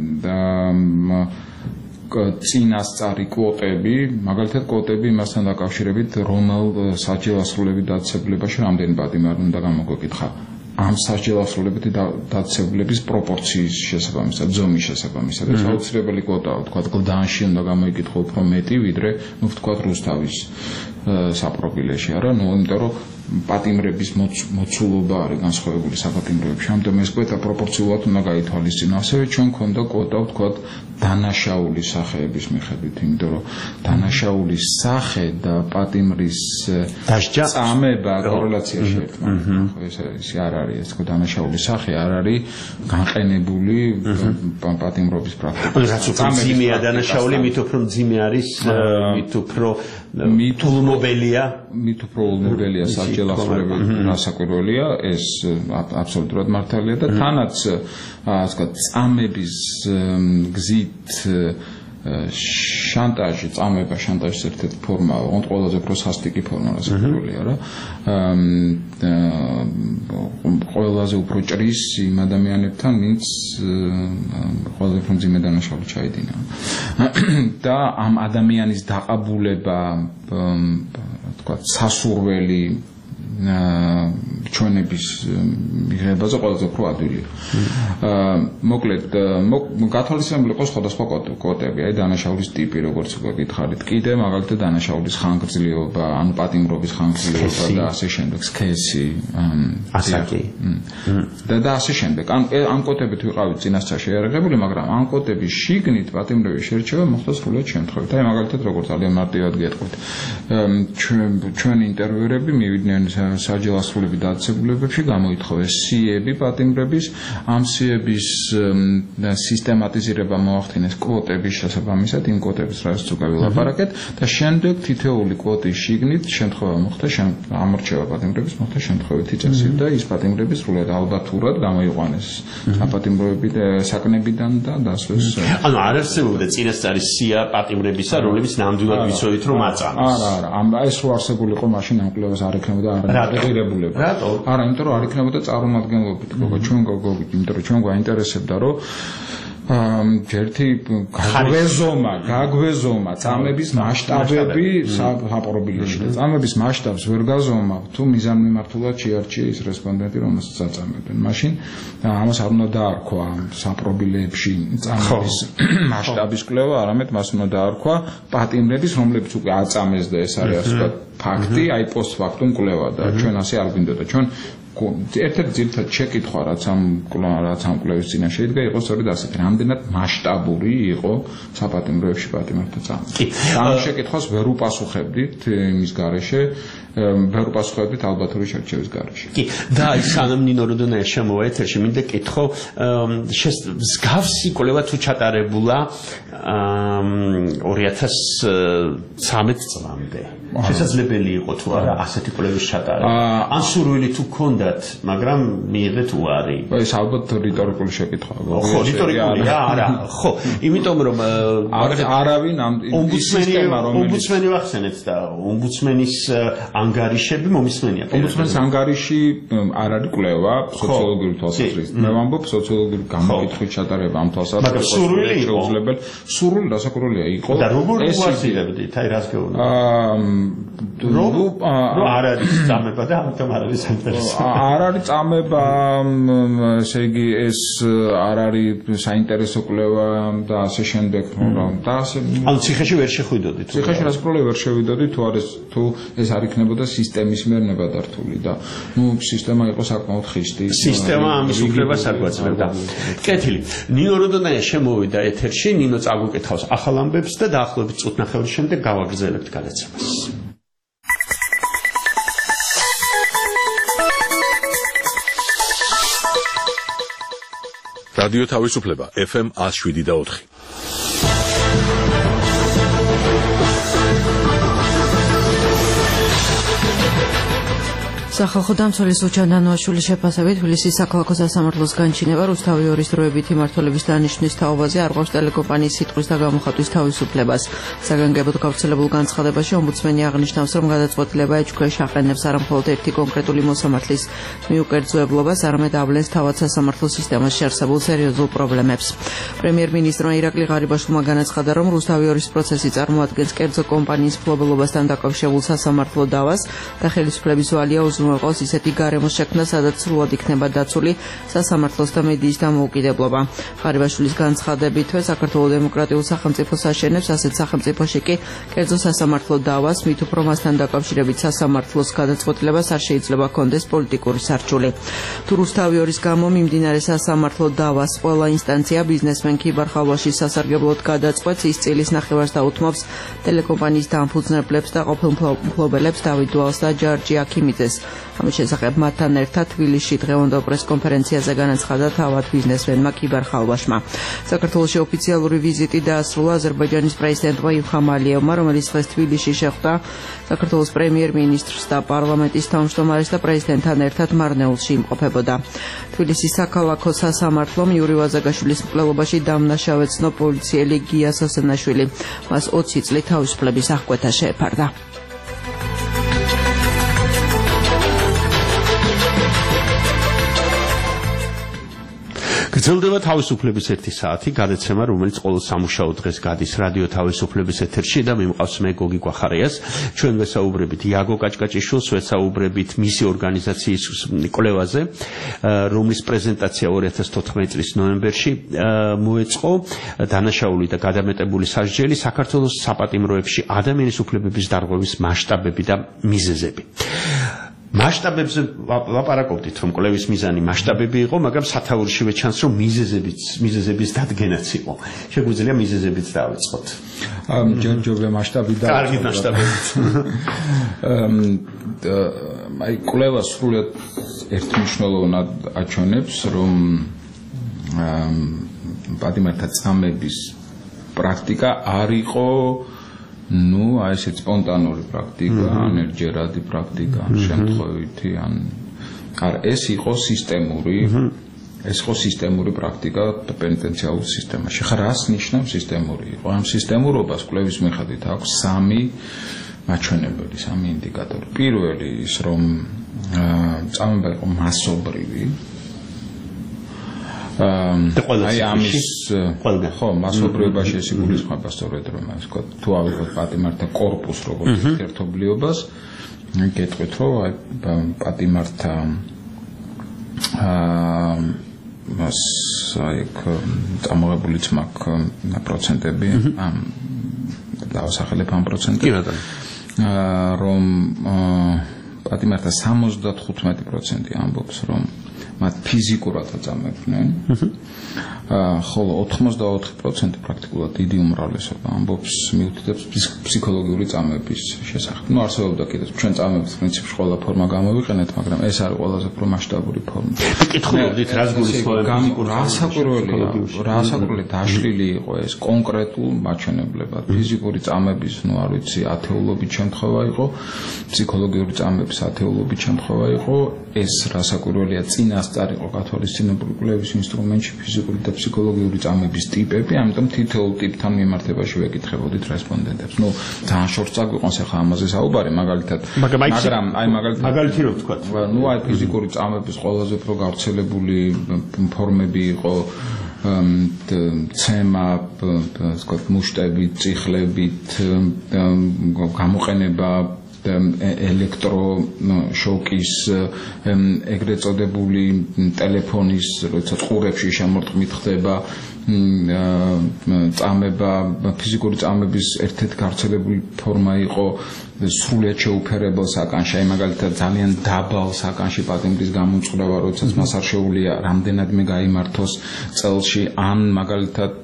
წინასწარი კვოტები, მაგალითად კვოტები იმასთან დაკავშირებით, რომელ საჯელასრულებით დაწესებულებაში რამდენი პატიმარი უნდა გამოგეკითხა. ამ საჯელასრულებით დაწესებულების პროპორციის შესაბამისად, ზომის შესაბამისად. ეს აუცილებელი კვოტაა, თქვა გლდანში უნდა გამოიკითხო უფრო მეტი, ვიდრე, ну, თქვა რუსთავის საპრობილეში არა ნუ იმიტომ რომ პატიმრების მოცულობა არის განსხვავებული საპატიმროებში ამიტომ ეს კვოტა პროპორციულად უნდა გაითვალისწინო ასევე ჩვენ ქონდა კვოტა ვთქვათ დანაშაულის სახეების მიხედვით იმიტომ რომ დანაშაულის სახე და პატიმრის წამება კორელაციაში ერთმანეთთან ეს ის არ არის ეს თქო დანაშაულის სახე არ არის განყენებული პატიმრობის პრაქტიკაში რაც უფრო მძიმეა დანაშაული მით უფრო მძიმე არის მით უფრო მით ულმობელია მით უფრო ულმობელია საჭირო ახლებები რასაკვირველია ეს აბსოლუტურად მართალია და თანაც ასე ვთქვათ წამების გზით შანტაჟი წამება შანტაჟის ერთ-ერთი ფორმაა ოღონდ ყველაზე უფრო სასტიკი ფორმა რასაკვირველია რა ყველაზე უფრო ჭრის იმ ადამიანებთან ვინც ყველაზე უფრო მძიმე დანაშაული ჩაიდინა და ამ ადამიანის დაყაბულება ვთქვათ სასურველი ჩვენების მიღებაზე ყველაზე უფრო ადვილია. მოკლედ, გათვალისწინებული იყო სხვადასხვა კვოტები, აი დანაშაულის ტიპი, როგორც გითხარით, კიდე მაგალითად დანაშაულის ხანგრძლივობა, ანუ პატიმრობის ხანგრძლივობა და ასე შემდეგ, სქესი, ასაკი. და და ასე შემდეგ. ან ამ კვოტებით ვიყავით წინასწარ შეიარაღებული, მაგრამ ამ კვოტების შიგნით პატიმრების შერჩევა მოხდა სრულად შემთხვევით. აი მაგალითად როგორც ძალიან მარტივად გეტყვით. ჩვენ ჩვენი ინტერვიუერები მივიდნენ საჯარო ასრულები დაწესებულებებში გამოითხოვეს სიები პატიმრების ამ სიების სისტემატიზირება მოახდინეს კვოტების შესაბამისად იმ კვოტების რასაც უკვე ვილაპარაკეთ და შემდეგ თითოეული კვოტის შიგნით შემთხვევა მოხდა ამორჩევა პატიმრების მოხდა შემთხვევითი წესი და ის პატიმრების სრულად ალბათურად გამოიყვანეს საპატიმროები საკნებიდან და დასვეს ანუ არ არსებობდა წინასწარი სია პატიმრებისა რომლებიც ნამდვილად ვიცოდით რომ აწამეს არა არა ამ ეს რო არსებულიყო მაშინ ამ კვლევას არ ექნებოდა არაღირებულება რატო არა იმიტომ რომ არ იქნებოდა წარმომადგენლობით გოგო ჩვენ გოგობით იმიტომ რომ ჩვენ გვაინტერესებდა რომ ერთი გაგვეზომა გაგვეზომა წამების მასშტაბები საპრობილეში და წამების მასშტაბს ვერ გაზომა თუ მიზანმიმართულად შეარჩია ის რესპონდენტი რომელსაც აწამებენ მაშინ ამას არ უნდა დაარქვა საპრობილეებში წამების მასშტაბის კვლევა არამედ მას უნდა დაარქვა პატიმრების რომლებიც უკვე აწამეს და ეს არის ასე ვთქვათ ფაქტი აი პოსტფაქტუმ კვლევა და ჩვენ ასე არ გვინდოდა ჩვენ ერთ-ერთი ძირითადი შეკითხვა რაც ამ რაც ამ კვლევის წინაშე იდგა იყო სწორედ ასეთი რამდენად მასშტაბური იყო საპატიმროებში პატიმრთა წამება ამ შეკითხვას ვერ უპასუხებდით იმის გარეშე ვერ უპასუხებდით ალბათური შერჩევის გარეშე კი და ის სანამ ნინო როდონაია შემოვა ეთერში მინდა კითხო მსგავსი კვლევა თუ ჩატარებულა ორი ათას ცხრამეტ წლამდე შესაძლებელი იყო თუ არა ასეთი კვლევის ჩატარება ან სურვილი თუ ქონდათ მაგრამ მიიღეთ უარი ეს ალბათ რიტორიკული შეკითხვაა ხო რიტორიკული არა ხო იმიტომ რომ არავინ ამ სისტემა რომელიც ომბუდსმენი ვახსენეთ და ომბუდსმენის ანგარიშები მომისმენია ომბუდსმენის ანგარიში არ არის კვლევა სოციოლოგიური თვალსაზრისით მე ვამბობ სოციოლოგიური გამოკითხვით ჩატარება ამ თვალსაზრისით მაგრამ სურვილი იყო სურვილი რასაკვირველია იყო და როგორ უარსებდით აი რას გეუბნები რომ არ არის წამება და ამიტომ არ არის საინტერესო არ არის წამება ესე იგი ეს არ არის საინტერესო კვლევა და ასე შემდეგ და ასე ანუ ციხეში ვერ შეხვიდოდით ციხეში რასაკვირველია ვერ შევიდოდი თუ არის თუ ეს არ იქნებოდა სისტემის მიერ ნებადართული და ნუ სისტემა იყო საკმაოდ ხისტი სისტემა ამის უფლებას არ გვაძლევდა კეთილი ნინო როდონაია შემოვიდა ეთერში ნინო წაგვიკითხავს ახალ ამბებს და დაახლოებით წუთნახევრის შემდეგ გავაგრძელებთ გადაცემას რადიო თავისუფლება ეფ ემ one oh seven და four სახალხო დამცველის უჩან დანოაშვილის შეფასებით თბილისის საქალაქო სასამართლოს განჩინება რუსთავი ორის დროებითი მმართველობის დანიშვნის თაობაზე არ გვაქვს ტელეკომპანიის სიტყვის და გამოხატვის თავისუფლებას. საგანგებოდ გავრცელებულ განცხადებაში ომბუდსმენი აღნიშნავს, რომ გადაწყვეტილება ეჭქვეშ აყენებს არა მხოლოდ ერთი კონკრეტული მოსამართლის მიუკერძოებლობას, არამედ ავლენს თავად სასამართლო სისტემაში არსებულ სერიოზულ პრობლემებს. პრემიერ-მინისტრმა ირაკლი ღარიბაშვილმა განაცხადა, რომ რუსთავი ორის პროცესი წარმოადგენს კერძო კომპანიის მფლობელობასთან დაკავშირებულ სასამართლო დავას და ხელისუფლების ვალია უზრუნველყოს ისეთი გარემოს შექმნა, სადაც სრულად იქნება დაცული სასამართლოს და მედიის დამოუკიდებლობა. ღარიბაშვილის განცხადებითვე საქართველოს დემოკრატიულ სახელმწიფოს აშენებს, ასეთ სახელმწიფოში კი კერძო სასამართლო დავას, მით უფრო მასთან დაკავშირებით სასამართლოს გადაწყვეტილებას არ შეიძლება ჰქონდეს პოლიტიკური სარჩული. თუ რუსთავი ორის გამო მიმდინარე სასამართლო დავას ყველა ინსტანცია ბიზნესმენ ქიბარ ხალვაშის სასარგებლოდ გადაწყვეტს, ის წილის ნახევარს დაუთმობს ტელეკომპანიის დამფუძნებლებს და ყოფილ მფლობელებს დავით დვალს და ჯარჯი აქიმიძეს. ამის შესახებ მათთან ერთად თბილისში დღევანდელ პრესკონფერენციაზე განაცხადა თავად ბიზნესმენმა ქიბარ ხალვაშმა. საქართველოში ოფიციალური ვიზიტი დაასრულა აზერბაიჯანის პრეზიდენტმა ილჰამ ალიევმა, რომელიც დღეს თბილისში შეხვდა საქართველოს პრემიერ-მინისტრს და პარლამენტის თავმჯდომარეს და პრეზიდენტთან ერთად მარნეულში იმყოფებოდა. თბილისის საქალაქო სასამართლომ იური ვაზაგაშვილის მკვლელობაში დამნაშავეცნო პოლიციელი გია სასანაშვილი მას ოცი წლით თავისუფლების აღკვეთა შეეფარდა. გრძელდება თავისუფლების ერთი საათი გადაცემა, რომელიც ყოველ სამუშაო დღეს გადის რადიო თავისუფლების ეთერში და მე მყავს მე გოგი გვახარიას. ჩვენ ვესაუბრებით იაგო კაჭკაჭიშვილს, ვესაუბრებით მისი ორგანიზაციის კვლევაზე, რომლის პრეზენტაცია ორი ათას თოთხმეტი წლის ნოემბერში მოეწყო. დანაშაული და გადამეტებული სასჯელი საქართველოს საპატიმროებში ადამიანის უფლებების დარღვევის მასშტაბები და მიზეზები. მასშტაბებზე ვაპარაკობდით, რომ კვლევის მიზანი მასშტაბები იყო, მაგრამ სათაურიშივე ჩანს, რომ მიზეზებიც, მიზეზების დადგენაც იყო. შეგვიძლია მიზეზებიც დავიწყოთ. ჯერჯერობით მასშტაბი და კარგი მასშტაბებით. აი კვლევა სრულად ერთმნიშვნელოვნად აჩვენებს, რომ პატიმართა წამების პრაქტიკა არ იყო ну, а если спонтанური პრაქტიკა, ან ერთჯერადი პრაქტიკა, ან შემთხვევითი, ან არ ეს იყო სისტემური, ეს იყო სისტემური პრაქტიკა პენიტენციარულ სისტემაში. ხა რას ნიშნავს სისტემური იყო? ამ სისტემურობას კვლევის მიხედვით აქვს სამი მაჩვენებელი, სამი ინდიკატორი. პირველი ის, რომ წამება იყო მასობრივი, აი ამის ხო მასობრივობაში ეს იგულისხმება სწორედ რომ ასე ვთქვათ თუ ავიღოთ პატიმართა კორპუსს როგორც ერთობლიობას გეტყვით რომ აი პატიმართა აა მას აი წამოღებულიც მაქვს პროცენტები ამ დავასახელებ ამ პროცენტებს რომ პატიმართა სამოცდათხუთმეტი პროცენტი ამბობს რომ მათ ფიზიკურად აწამებდნენ. ხოლო ოთხმოცდაოთხი პროცენტი პრაქტიკულად დიდი უმრავლესობა ამბობს მიუთითებს ფსიქოლოგიური წამების შესახებ. ნუ არსებობდა კიდევ ჩვენ წამების პრინციპში ყველა ფორმა გამოვიყენეთ, მაგრამ ეს არის ყველაზე უფრო მასშტაბური ფორმა. კითხულობდით რას გულისხმობთ? რასაკვირველია, რასაკვირველია დაშლილი იყო ეს კონკრეტულ მაჩვენებლებად. ფიზიკური წამების, ნუ არ ვიცი, ათეულობით შემთხვევა იყო, ფსიქოლოგიური წამების ათეულობით შემთხვევა იყო. ეს რასაკვირველია წინასწარ იყო კათოლიციზმური კვლევის ინსტრუმენტში ფიზიკური და ფსიქოლოგიური წამების ტიპები, ამიტომ თითოეულ ტიპთან მიმართებაში ვეკითხებოდით რესპონდენტებს. ნუ ძალიან შორტ წაგვიყვანს ახლა ამაზე საუბარი, მაგალითად, მაგრამ აი მაგალითად მაგალითი რო ვთქვათ. ნუ აი ფიზიკური წამების ყველაზე უფრო გავრცელებული ფორმები იყო ცემა, ასე ვთქვათ, მუშტებით, წიხლებით, გამოყენება ელექტროშოკის ეგრეთ წოდებული ტელეფონის, როცა ყურებში შემორტყმით ხდება წამება, ფიზიკური წამების ერთ-ერთი გავრცელებული ფორმა იყო სრულიად შეუფერებელ საკანში, აი მაგალითად ძალიან დაბალ საკანში პატიმრის გამოწყობა, როდესაც მას არ შეუძლია რამდენადმე გაიმართოს წელში, ან მაგალითად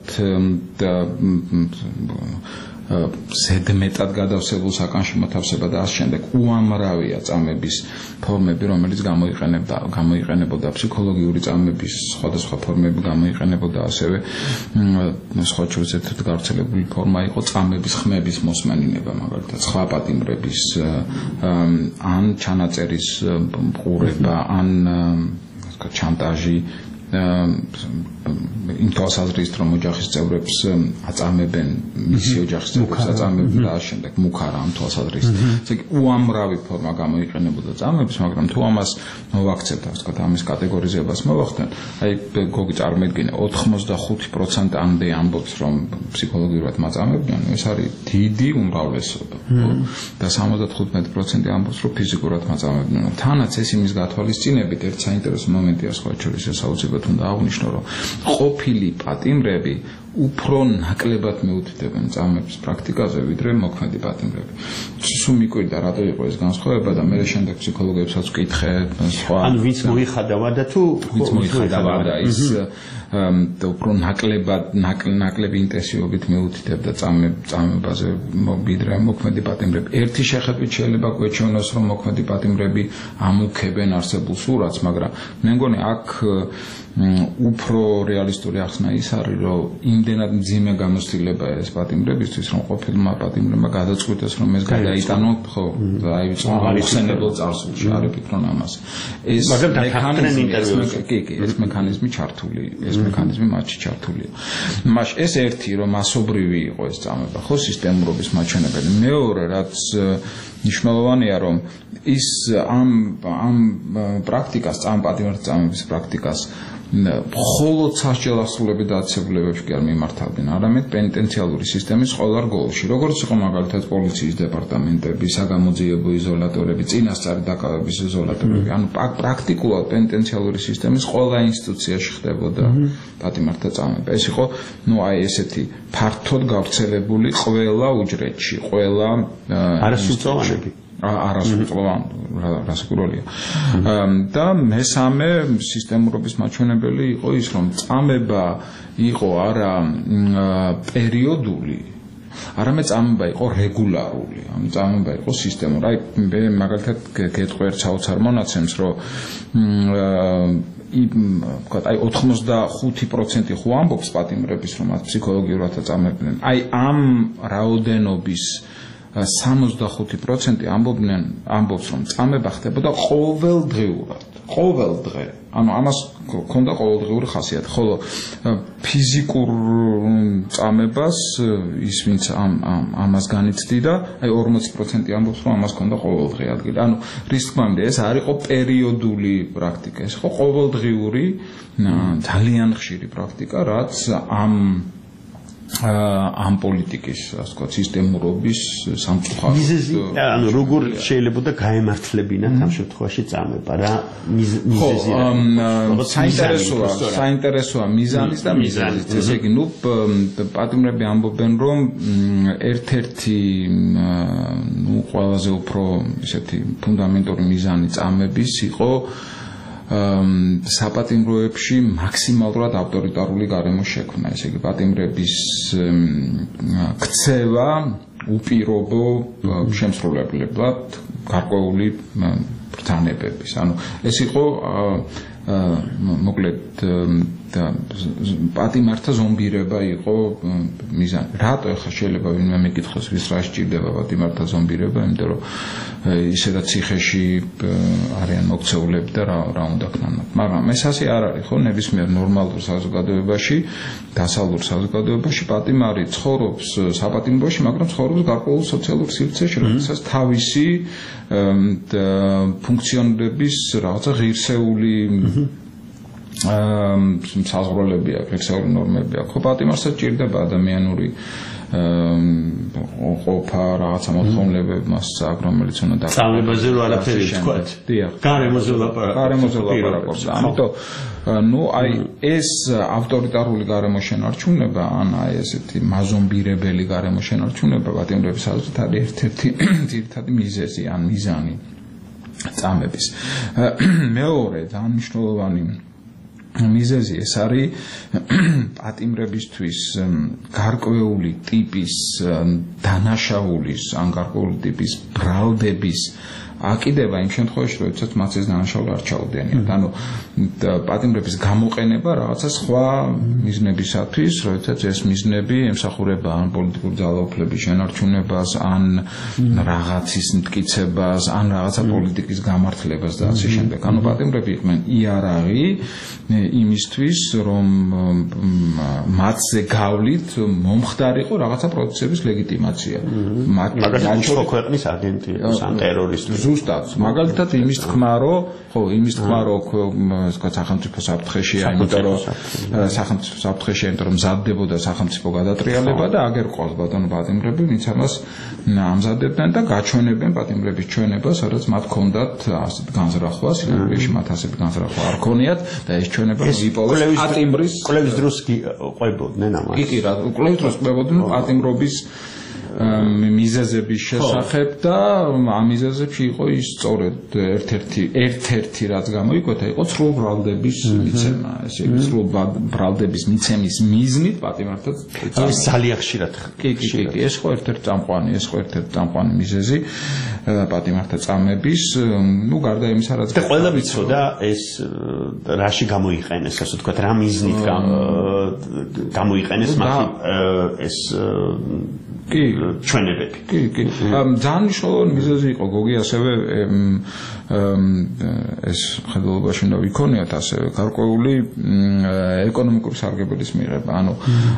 ზედმეტად გადავსებულ საკანში მოთავსება და ამ შემდეგ უამრავია წამების ფორმები, რომელიც გამოიყენებდა, გამოიყენებოდა ფსიქოლოგიური წამების სხვადასხვა ფორმები გამოიყენებოდა ასევე სხვა შორის ერთ-ერთი გავრცელებული ფორმა იყო წამების ხმების მოსმენინება, მაგალითად სხვა პატიმრების ან ჩანაწერის ყურება, ან ასე ვთქვათ ჩანტაჟი იმ თვალსაზრისით რომ ოჯახის წევრებს აწამებენ მისი ოჯახის წევრებს აწამებენ და შემდეგ მუქარა ამ თვალსაზრისით ესე იგი უამრავი ფორმა გამოიყენებოდა წამების მაგრამ თუ ამას მოვაქცევთ ასე ვთქვათ ამის კატეგორიზებას მოვახდენ აი გოგი წარმოიდგინე ოთხმოცდახუთი პროცენტამდე ამბობს რომ ფსიქოლოგიურად მაწამებდნენ ეს არის დიდი უმრავლესობა და სამოცდათხუთმეტი პროცენტი ამბობს რომ ფიზიკურად მაწამებდნენ თანაც ეს იმის გათვალისწინებით ერთ საინტერესო მომენტია სხვა შორის ეს აუცილებლად უნდა აღვნიშნო რომ ყოფილი პატიმრები უფრო ნაკლებად მეუთვდებენ წამების პრაქტიკაზე ვიდრე მოქმედი პატიმრები. სულ მიკვირდა რატო იყო ეს განსხვავება და მე შემდეგ ფსიქოლოგებსაც ვკითხე სხვა ან ვინც მოიხადავა და თუ ვინც მოიხადავა და ის და უფრო ნაკლებად ნაკლები ინტენსივობით მეუთვდებდა წამებაზე ვიდრე მოქმედი პატიმრები. ერთი შეხედვით შეიძლება გვეჩვენოს რომ მოქმედი პატიმრები ამუქებენ არსებულ სურათს, მაგრამ მე მგონი აქ უფრო რეალისტური ახსნა ის არის რომ იმდენად მძიმე გამოცდილება ეს პატიმრებისთვის რომ ყოფილმა პატიმრებმა გადაწყვიტეს რომ ეს გადაიტანონ ხო დაივიწყო ახსენებელ წარსულში არ იფიქრონ ამას ეს მექანიზმი კი კი ეს მექანიზმი ჩართული ეს მექანიზმი მათში ჩართულია მაშ ეს ერთი რომ მასობრივი იყო ეს წამება ხო სისტემურობის მაჩვენებელი მეორე რაც მნიშვნელოვანია რომ ის ამ ამ პრაქტიკას წამ პატიმრების წამების პრაქტიკას მხოლოდ სასჯელ ასრულები და აცებლებებში კი არ მიმართავდნენ, არამედ პენიტენციალური სისტემის ყველა რგოლში, როგორც იყო მაგალითად პოლიციის დეპარტამენტები, საგამოძიებო იზოლატორები, წინასწარი დაკავების იზოლატორები, ანუ პრაქტიკულად პენიტენციალური სისტემის ყველა ინსტიტუციაში ხდებოდა პატიმართა წამება. ეს იყო, ну, აი ესეთი ფართოდ გავრცელებული ყველა უჯრედში, ყველა არასრულწლოვანები არასრულწლოვანი რასაკურველია და მესამე სისტემურობის მაჩვენებელი იყო ის რომ წამება იყო არა პერიოდული არამედ წამება იყო რეგულარული ანუ წამება იყო სისტემური აი მე მაგალითად გეტყვი ერთ საოცარ მონაცემს რომ ვთქვათ აი ოთხმოცდახუთი პროცენტი ხო ამბობს პატიმრების რომ მათ ფსიქოლოგიურად აწამებდნენ აი ამ რაოდენობის სამოცდახუთი პროცენტი ამბობდნენ ამბობს რომ წამება ხდებოდა ყოველდღიურად ყოველ დღე ანუ ამას ქონდა ყოველდღიური ხასიათი ხოლო ფიზიკურ წამებას ის ვინც ამ ამას განიცდიდა აი ორმოცი პროცენტი ამბობს რომ ამას ქონდა ყოველდღე ადგილი ანუ რის თქმამდე ეს არ იყო პერიოდული პრაქტიკა ეს იყო ყოველდღიური ძალიან ხშირი პრაქტიკა რაც ამ ამ პოლიტიკის, ასე ვთქვათ, სისტემურობის სამწუხაროდ მიზეზი, ანუ როგორ შეიძლება და გაემართლებინათ ამ შემთხვევაში წამება რა მიზეზი რა. საინტერესოა, საინტერესოა მიზანის და მიზეზის. ესე იგი, ნუ პატიმრები ამბობენ, რომ ერთ-ერთი ნუ ყველაზე უფრო ისეთი ფუნდამენტური მიზანი წამების იყო საპატიმროებში მაქსიმალურად ავტორიტარული გარემოს შექმნა, ესე იგი პატიმრების ქცევა უპირობო შემსრულებლად გარკვეული ბრძანებების. ანუ ეს იყო მოკლედ და პატიმართა ზომბირება იყო მიზანი. რატო ახლა შეიძლება ვინმე მეკითხოს ვის რა სჭირდება პატიმართა ზომბირება, იმიტომ რომ ისედაც ციხეში არიან მოქცეულები და რა რა უნდა ქნანათ. მაგრამ ეს ასე არ არის, ხო, ნებისმიერ ნორმალურ საზოგადოებაში, დასავლურ საზოგადოებაში პატიმარი ცხოვრობს საპატიმროში, მაგრამ ცხოვრობს გარკვეულ სოციალურ სივრცეში, რომელსაც თავისი ფუნქციონირების რაღაცა ღირსეული საზღვრებია, ფიქსალური ნორმები აქვს. ხო, პატიმარსაც ჭირდება ადამიანური ყოფა, რაღაცა მოთხოვნილებები მას აქვს, რომელიც უნდა დაკავდეს. წამებაზე რო არაფერი ვთქვათ. დიახ. გარემოზე ლაპარაკობთ. გარემოზე ლაპარაკობთ. ამიტომ ну აი ეს ავტორიტარული გარემოშენარჩუნება, ან აი ესეთი მაზომბირებელი გარემოშენარჩუნება პატიმრების აზრით არის ერთ-ერთი ძირითადი მიზეზი, ან მიზანი წამების. მეორე დანიშნულოვანი მიზეზი ეს არის პატიმრებისთვის გარკვეული ტიპის დანაშაულის ან გარკვეული ტიპის ბრალდების აკიდება იმ შემთხვევაში, როდესაც მათ ეს დანაშაული არ ჩაუდენიათ. ანუ პატიმრების გამოყენება რაღაცა სხვა მიზნებისათვის, როდესაც ეს მიზნები ემსახურება ან პოლიტიკური ძალაუფლების შენარჩუნებას, ან რაღაცის მტკიცებას, ან რაღაცა პოლიტიკის გამართლებას და ასე შემდეგ. ანუ პატიმრები იყვნენ იარაღი იმისთვის, რომ მათზე გავლით მომხდარიყო რაღაცა პროცესების ლეგიტიმაცია. მაგალითად, სხვა ქვეყნის აგენტი ან ტერორისტი. ზუსტად, მაგალითად იმის თქმა, რომ ხო, იმის თქმა, რომ თქვა სახელმწიფო საფრთხეშია, იმიტომ რომ სახელმწიფო საფრთხეშია, იმიტომ რომ მზადდებოდა სახელმწიფო გადატრიალება და აგერ ყავს ბატონო პატიმრები, ვინც ამას ამზადებდნენ და გაჩვენებენ პატიმრების ჩვენება, სადაც მათ ჰქონდათ ასეთ განზრახვა, სიკვდილში მათ ასეთ განზრახვა არ ქონიათ და ეს ჩვენება იპოვეს პატიმრის კვლევის დროს კი ყვებოდნენ ამას. კი კი რა, კვლევის დროს ყვებოდნენ პატიმრობის მიზეზების შესახებ და ამ მიზეზებში იყო ის სწორედ ერთ-ერთი ერთ-ერთი რაც გამოიკვეთა იყო ცრულ ბრალდების მიცემა. ესე იგი ცრულ ბრალდების მიცემის მიზნით პატიმრთა ეს ძალიან ხშირად კი კი კი ეს ხო ერთ-ერთი წამყვანი ეს ხო ერთ-ერთი წამყვანი მიზეზი პატიმრთა წამების ნუ გარდა იმისა რაც და ყველა ვიცოდა ეს რაში გამოიყენეს ასე ვთქვათ რა მიზნით გამოიყენეს მათი ეს კი ჩვენებები. კი, კი. ძალიან მნიშვნელოვანი მიზეზი იყო გოგი ასევე ეს ხედულობაში უნდა ვიქონიათ ასევე გარკვეული ეკონომიკური სარგებელის მიღება. ანუ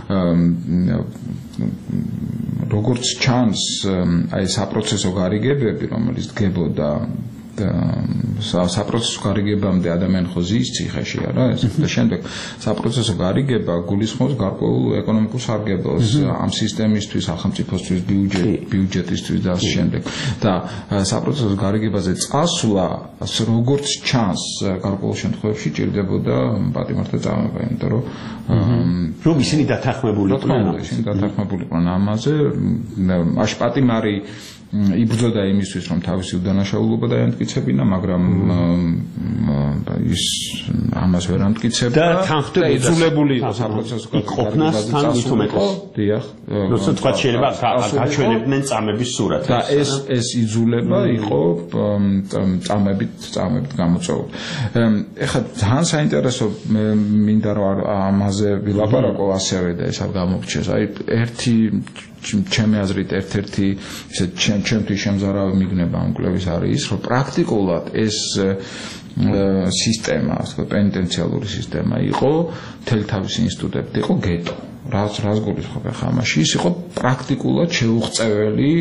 როგორც ჩანს, აი საპროცესო გარიგებები, რომელიც დგებოდა საპროცესო გარიგებამდე ადამიანი ხო ზის ციხეში არა ეს და შემდეგ საპროცესო გარიგება გულისხმობს გარკვეულ ეკონომიკურ სარგებელს ამ სისტემისთვის, სახელმწიფოსთვის, ბიუჯეტისთვის და ასე შემდეგ და საპროცესო გარიგებაზე წასვლა როგორც ჩანს გარკვეულ შემთხვევებში ჭირდებოდა პატიმრთა წამება, იმიტომ რომ რომ ისინი დათანხმებული იყვნენ ისინი დათანხმებული იყვნენ ამაზე მაშ პატიმარი იბრძოდა იმისთვის, რომ თავისი უდანაშაულობა დაემტკიცებინა, მაგრამ ის ამას ვერ ამტკიცებდა და თანხმდება იძულებული იყო საპროცესო ყოფნასთან მithumetes. დიახ. როცა თქვა შეიძლება გაჩვენებდნენ წამების სურათს. და ეს ეს იძულება იყო წამებით წამებით გამოწვეული. ეხლა ძალიან საინტერესო მინდა რომ ამაზე ვილაპარაკო ასევე და ეს არ გამოგჩეს. აი ერთი ჩემი აზრით ერთ-ერთი ისე ჩემთვის შემზარავი მიგნება ამ კვლევის არის ის, რომ პრაქტიკულად ეს სისტემა, ასე ვთქვათ, პენიტენციალური სისტემა იყო მთელი თავისი ინსტიტუტებით, იყო გეტო. რაც რაც გულისხმობ ახლა ამაში, ის იყო პრაქტიკულად შეუღწეველი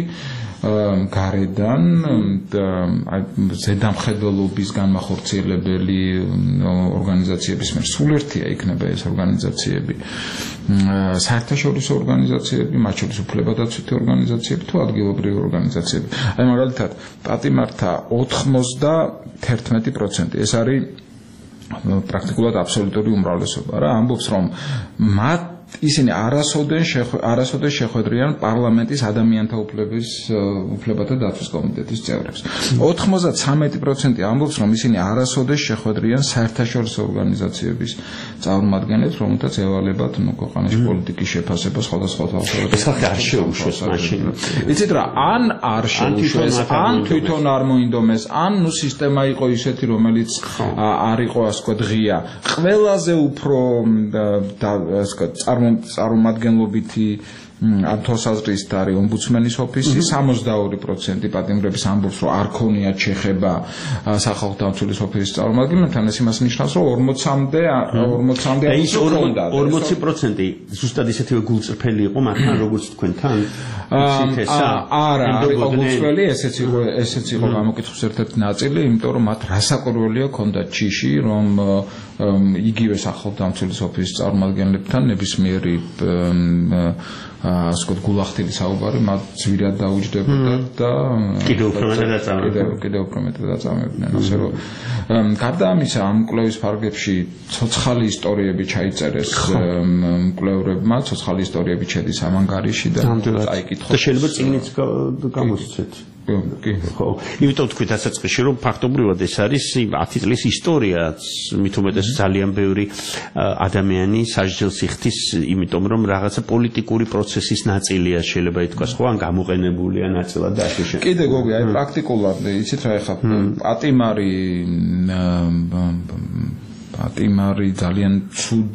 გარედან აი ზედამხედველობის განმახორციელებელი ორგანიზაციების მიერ სულ ერთია იქნება ეს ორგანიზაციები საერთაშორისო ორგანიზაციები, მათ შორის უფლებადაცვითი ორგანიზაციები თუ ადგილობრივი ორგანიზაციები. აი მაგალითად პატიმართა ოთხმოცდაერთმეტი პროცენტი ეს არის პრაქტიკულად აბსოლუტური უმრავლესობა რა ამბობს რომ მათ ისინი არასოდეს არასოდეს შეხვედრიან პარლამენტის ადამიანთა უფლების უფლებათა დაცვის კომიტეტის წევრებს. ოთხმოცდათრამეტი პროცენტი ამბობს რომ ისინი არასოდეს შეხვედრიან საერთაშორისო ორგანიზაციების წარმომადგენლებს, რომელთაც ევალებათ ნუ ქვეყანაში პოლიტიკის შეფასება სხვადასხვა თვალსაზრისით. ეს ხალხი არ შეუშვეს მაშინ. იცით რა, ან არ შეუშვეს, ან თვითონ არ მოინდომეს, ან ნუ სისტემა იყო ისეთი, რომელიც არ იყო ასე ვთქვათ ღია. ყველაზე უფრო ასე ვთქვათ წარმომადგენლობითი ამ თვალსაზრისით არის ომბუდსმენის ოფისი, სამოცდაორი პროცენტი პატიმრების ამბობს, რომ არ ქონიათ შეხება სახალხო დამცველის ოფისის წარმომადგენლებთან, ეს იმას ნიშნავს, რომ ორმოცამდე ორმოცამდე ის ორმოცი პროცენტი ზუსტად ისეთივე გულწრფელი იყო მათთან, როგორც თქვენთან. არა, იყო გულწრფელი, ესეც იყო ესეც იყო გამოკითხვის ერთ-ერთი ნაწილი, იმიტომ რომ მათ რასაკვირველია ქონდათ ჯიში, რომ იგივე სახალხო დამცველის ოფისის წარმომადგენლებთან ნებისმიერი ასე ვთქვათ გულახდილი საუბარი მათ ძვირად დაუჯდებოდა და კიდევ უფრო მეტად აწამებდნენ. კიდევ უფრო მეტად აწამებდნენ. ასე რომ გარდა ამისა ამ კვლევის ფარგლებში ცოცხალი ისტორიები ჩაიწერეს მკვლევრებმა, ცოცხალი ისტორიები შედის ამ ანგარიში და წაიკითხოთ. და შეიძლება წიგნიც გამოსცეთ. კი ხო იმიტომ თქვი დასაწყისში რომ ფაქტობრივად ეს არის ათი წლის ისტორიაც მით უმეტეს ძალიან ბევრი ადამიანი სასჯელს იხდის იმიტომ რომ რაღაცა პოლიტიკური პროცესის ნაწილია შეიძლება ითქვას ხო ან გამოყენებულია ნაწილად და ასე შემდეგ კიდე გოგი აი პრაქტიკულად იცით რა ეხა პატიმარი პატიმარი ძალიან ცუდ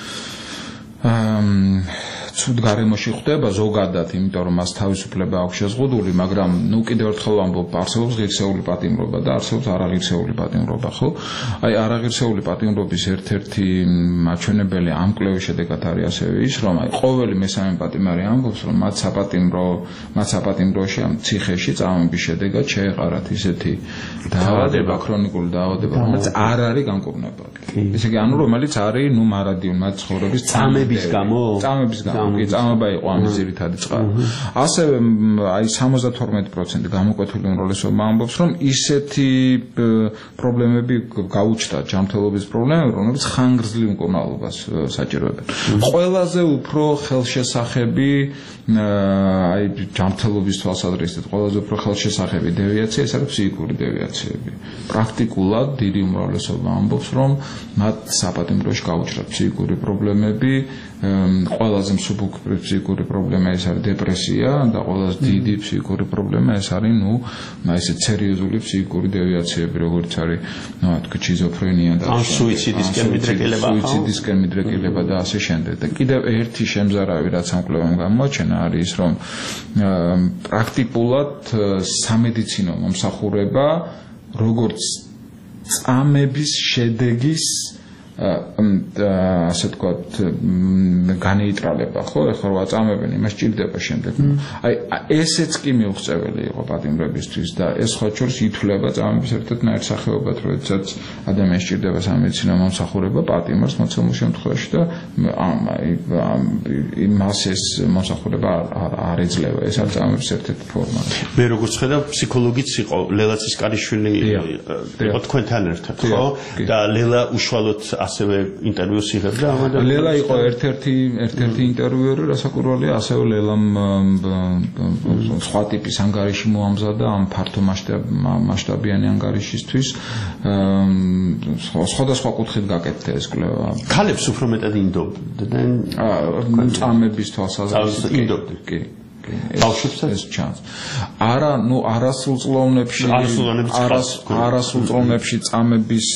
ცუდ გარემოში ხდება ზოგადად, იმიტომ რომ მას თავისუფლება აქვს შეზღუდული, მაგრამ ნუ კიდევ ერთხელ ვამბობ, არსებობს ღირსეული პატიმრობა და არსებობს არაღირსეული პატიმრობა, ხო? აი არაღირსეული პატიმრობის ერთ-ერთი მაჩვენებელი ამ კვლევის შედეგად არის ასევე ის, რომ აი ყოველი მესამე პატიმარი ამბობს, რომ მათ საპატიმრო, მათ საპატიმროში ამ ციხეში წამების შედეგად შეეყარათ ისეთი დაავადება, ქრონიკული დაავადება, რომელიც არ არის განკურნებელი. ესე იგი, ანუ რომელიც არის ნუ მარადიული მათ ცხოვრების წამების გამო, წამების გამო კი წამება იყო ამის ძირითადი წყარო. ასევე აი სამოცდათორმეტი პროცენტი გამოკვეთილი უმრავლესობა ამბობს, რომ ისეთი პრობლემები გაუჩნდა, ჯანმრთელობის პრობლემები, რომელიც ხანგრძლივ მკურნალობას საჭიროებენ. ყველაზე უფრო ხელშესახები აი ჯანმრთელობის თვალსაზრისით, ყველაზე უფრო ხელშესახები დევიაცია ეს არის ფსიქიკური დევიაციები. პრაქტიკულად დიდი უმრავლესობა ამბობს, რომ მათ საპატიმროში გაუჩნდათ ფსიქიკური პრობლემები, ყველაზე მსუბუქი ფსიქიკური პრობლემა ეს არის დეპრესია და ყველაზე დიდი ფსიქიკური პრობლემა ეს არის ნუ ესეთ სერიოზული ფსიქიკური დევიაციები როგორც არის ნუ თქვი შიზოფრენია და სუიციდისკენ მიდრეკილება სუიციდისკენ მიდრეკილება და ასე შემდეგ და კიდევ ერთი შემზარავი რაც ამ კვლევამ გამოაჩენა არის ის რომ პრაქტიკულად სამედიცინო მომსახურება როგორც წამების შედეგის ასე თქვათ განეიტრალება ხო ეხლა რა წამებენ იმას ჭირდება შემდეგ აი ესეც კი მიუღწეველი იყო პატიმრებისთვის და ეს სხვა შორის ითვლება წამების ერთ-ერთ ნაირსახეობად როდესაც ადამიანს ჭირდება სამედიცინო მომსახურება პატიმრს მოცემულ შემთხვევაში და იმას ეს მომსახურება არ ეძლევა ეს არის წამების ერთ-ერთი ფორმა მე როგორც ხედავ ფსიქოლოგიც იყო ლელა ცისკარიშვილი იყო თქვენთან ერთად ხო და ლელა უშუალოდ ასევე ინტერვიუს იღებდა ამ ადამიანს. ლელა იყო ერთ-ერთი ერთ-ერთი ინტერვიუერი, რასაკვირველია, ასევე ლელამ სხვა ტიპის ანგარიში მოამზადა ამ ფართო მასშტაბიანი ანგარიშისთვის. სხვადასხვა კუთხით გაკეთდა ეს კვლევა. ქალებს უფრო მეტად ინდობდნენ წამების თვალსაზრისით. ინდობდნენ. კი. ბავშვებსაც ეს ჩანს. არა, ნუ არასრულწლოვნებში არასრულწლოვნებში წამების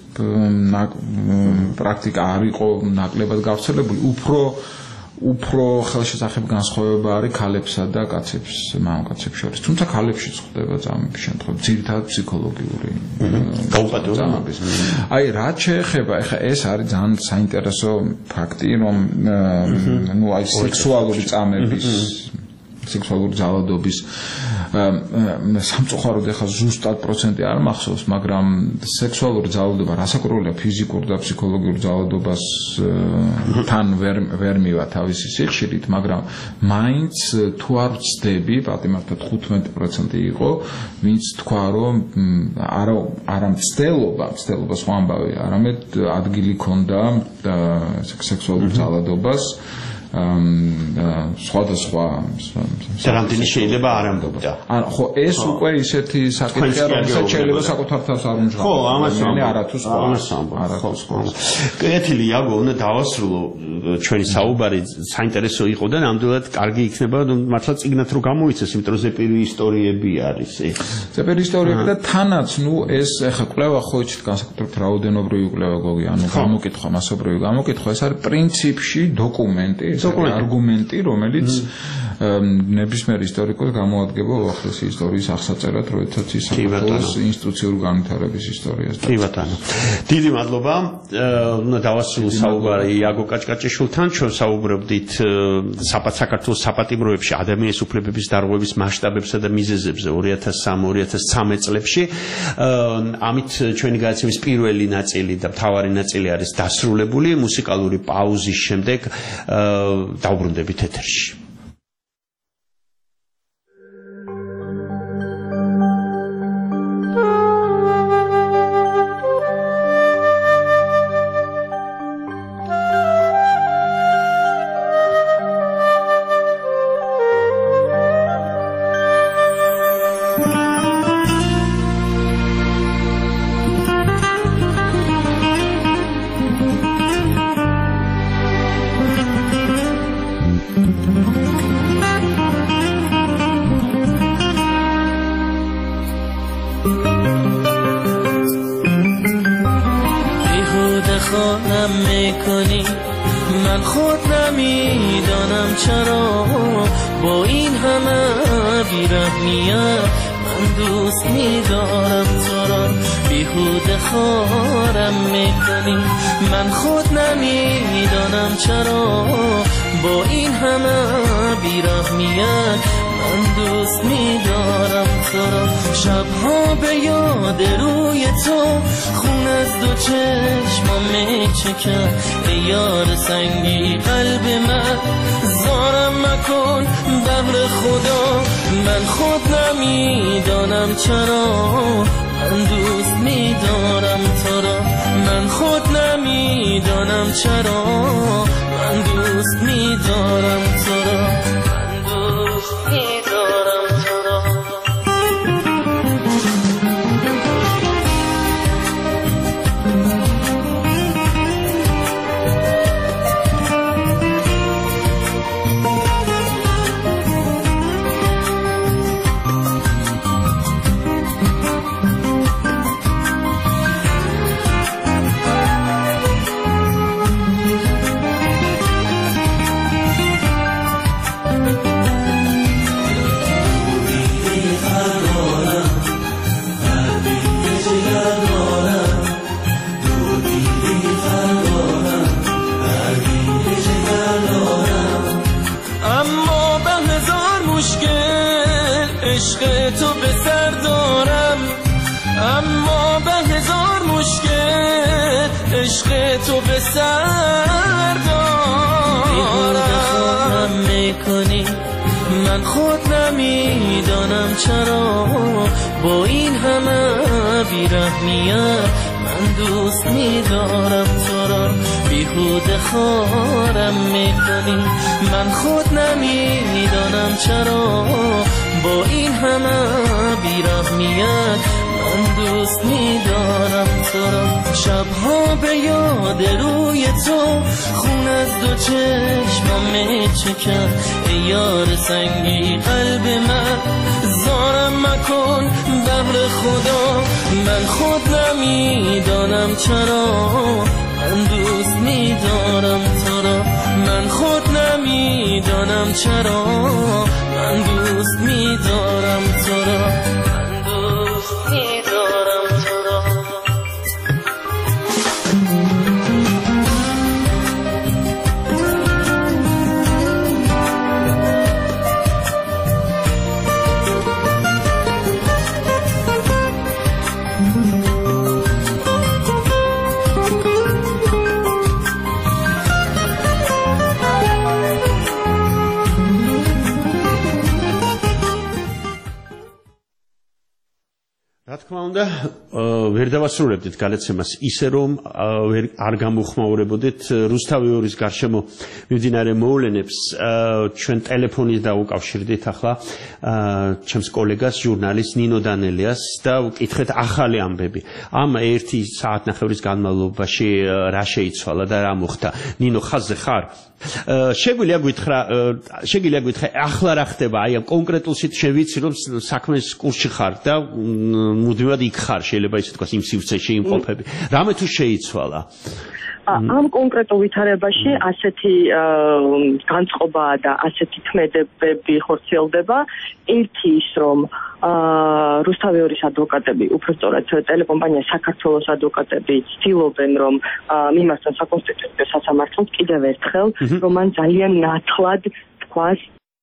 პრაქტიკა არ იყო ნაკლებად გავრცელებული, უფრო უფრო ხელშესახებ განსხვავება არის ქალებსა და კაცებს, მამაკაცებს შორის. თუმცა ქალებშიც ხდება წამების შემთხვევაში, ძირითადად ფსიქოლოგიური გაუპატიურებების. აი, რაც შეეხება, ეხა ეს არის ძალიან საინტერესო ფაქტი, რომ ნუ აი სექსუალური წამების სექსუალური ძალადობის სამწუხაროდ ეხა ზუსტად პროცენტი არ მახსოვს, მაგრამ სექსუალური ძალადობა რასაკვირველია ფიზიკურ და ფსიქოლოგიურ ძალადობას თან ვერ ვერ მივა თავისი სიხშირით, მაგრამ მაინც თუ არ ვწდები, პატიმართა თხუთმეტი პროცენტი იყო, ვინც თქვა, რომ არა არა მცდელობა, მცდელობა სხვა ამბავია, არამედ ადგილი ქონდა სექსუალურ ძალადობას სხვადასხვა რამდენი შეიძლება არ ამბობდა. ან ხო ეს უკვე ისეთი საკითხია, რომელსაც შეიძლება საკუთარ თავს არ უმჟღავნოს. ხო, ამას არათუ სხვა. არათუ სხვა. კეთილი იაგო, უნდა დავასრულო ჩვენი საუბარი, საინტერესო იყო და ნამდვილად კარგი იქნება, მართლა წიგნად რო გამოიცეს, იმიტომ რომ ზეპირი ისტორიები არის ეს. ზეპირი ისტორიები და თანაც, ნუ ეს ეხა კვლევა ხო იცით განსაკუთრებით რაოდენობრივი კვლევა გოგი, ანუ გამოკითხვა, მასობრივი გამოკითხვა, ეს არის პრინციპში დოკუმენტი, არგუმენტი, რომელიც ნებისმიერ ისტორიკოს გამოადგება უახლესი ისტორიის აღსაწერად, როდესაც ის საქართველოს ინსტიტუციური განვითარების ისტორიას. კი ბატონო. დიდი მადლობა. უნდა დავასრულო საუბარი იაგო კაჭკაჭიშვილთან, ჩვენ საუბრობდით საქართველოს საპატიმროებში ადამიანის უფლებების დარღვევის მასშტაბებსა და მიზეზებზე ორი ათას სამი ორი ათას ცხრამეტ წლებში. ამით ჩვენი გადაცემის პირველი ნაწილი და მთავარი ნაწილი არის დასრულებული. მუსიკალური პაუზის შემდეგ დავბრუნდებით ეთერში. میکنی من خود نمیدانم چرا با این همه بیرحمیت من دوست میدارم تو را بیهوده خارم میکنی من خود نمیدانم چرا با این همه بیرحمیت من دوست میدارم تو را شبها به یاد روی تو خون از دو چشمم میچکم ای یار سنگی قلب من زارم مکن بهر خدا من خود نمیدانم چرا من دوست میدارم تو را من خود نمیدانم چرا من دوست میدارم تو را من دوست میدارم تو را عشق تو به سر دارم اما به هزار مشکل عشق تو به سر دارم میکنی من خود نمیدانم چرا با این همه بیرحمیت من دوست میدارم تو را بیهوده خارم میکنی من خود نمیدانم چرا با این همه بیرحمیت من دوست میدارم تو را شبها به یاد روی تو خون از دو چشمم میچکم ای یار سنگی قلب من زارم مکن بهر خدا من خود نمیدانم چرا من دوست میدارم تو را من خود نمیدانم چرا من دوست میدارم تو را من دوست میدارم تو را რა თქმა უნდა, ვერ დავასრულებდით გადაცემას ისე რომ არ გამოხმაურებოდეთ რუსთავი ორის გარშემო მიმდინარე მოვლენებს ჩვენ ტელეფონით დავუკავშირდით ახლა ჩემს კოლეგას ჟურნალისტ ნინო დანელიას და ვკითხეთ ახალი ამბები. ამ ერთი საათნახევრის განმავლობაში რა შეიცვალა და რა მოხდა? ნინო, ხაზზე ხარ? შეგვიძლია გითხრა შეგვიძლია გითხრა ახლა რა ხდება? აი ამ კონკრეტულ შენ ვიცი რომ საქმეს კურსში ხარ და მუდმივად იქ ხარ, შეიძლება ისე თქვას იმ სივრცეში იმყოფები. რამე თუ შეიცვალა? ამ კონკრეტულ ვითარებაში ასეთი განწყობა და ასეთი თქმედებები ხორციელდება. ერთი ის რომ რუსთავი ორის ადვოკატები, უფრო სწორად ტელეკომპანია საქართველოს ადვოკატები ცდილობენ რომ მიმასთან საკონსტიტუციო სასამართლოს კიდევ ერთხელ რომ მან ძალიან ნათლად თქვას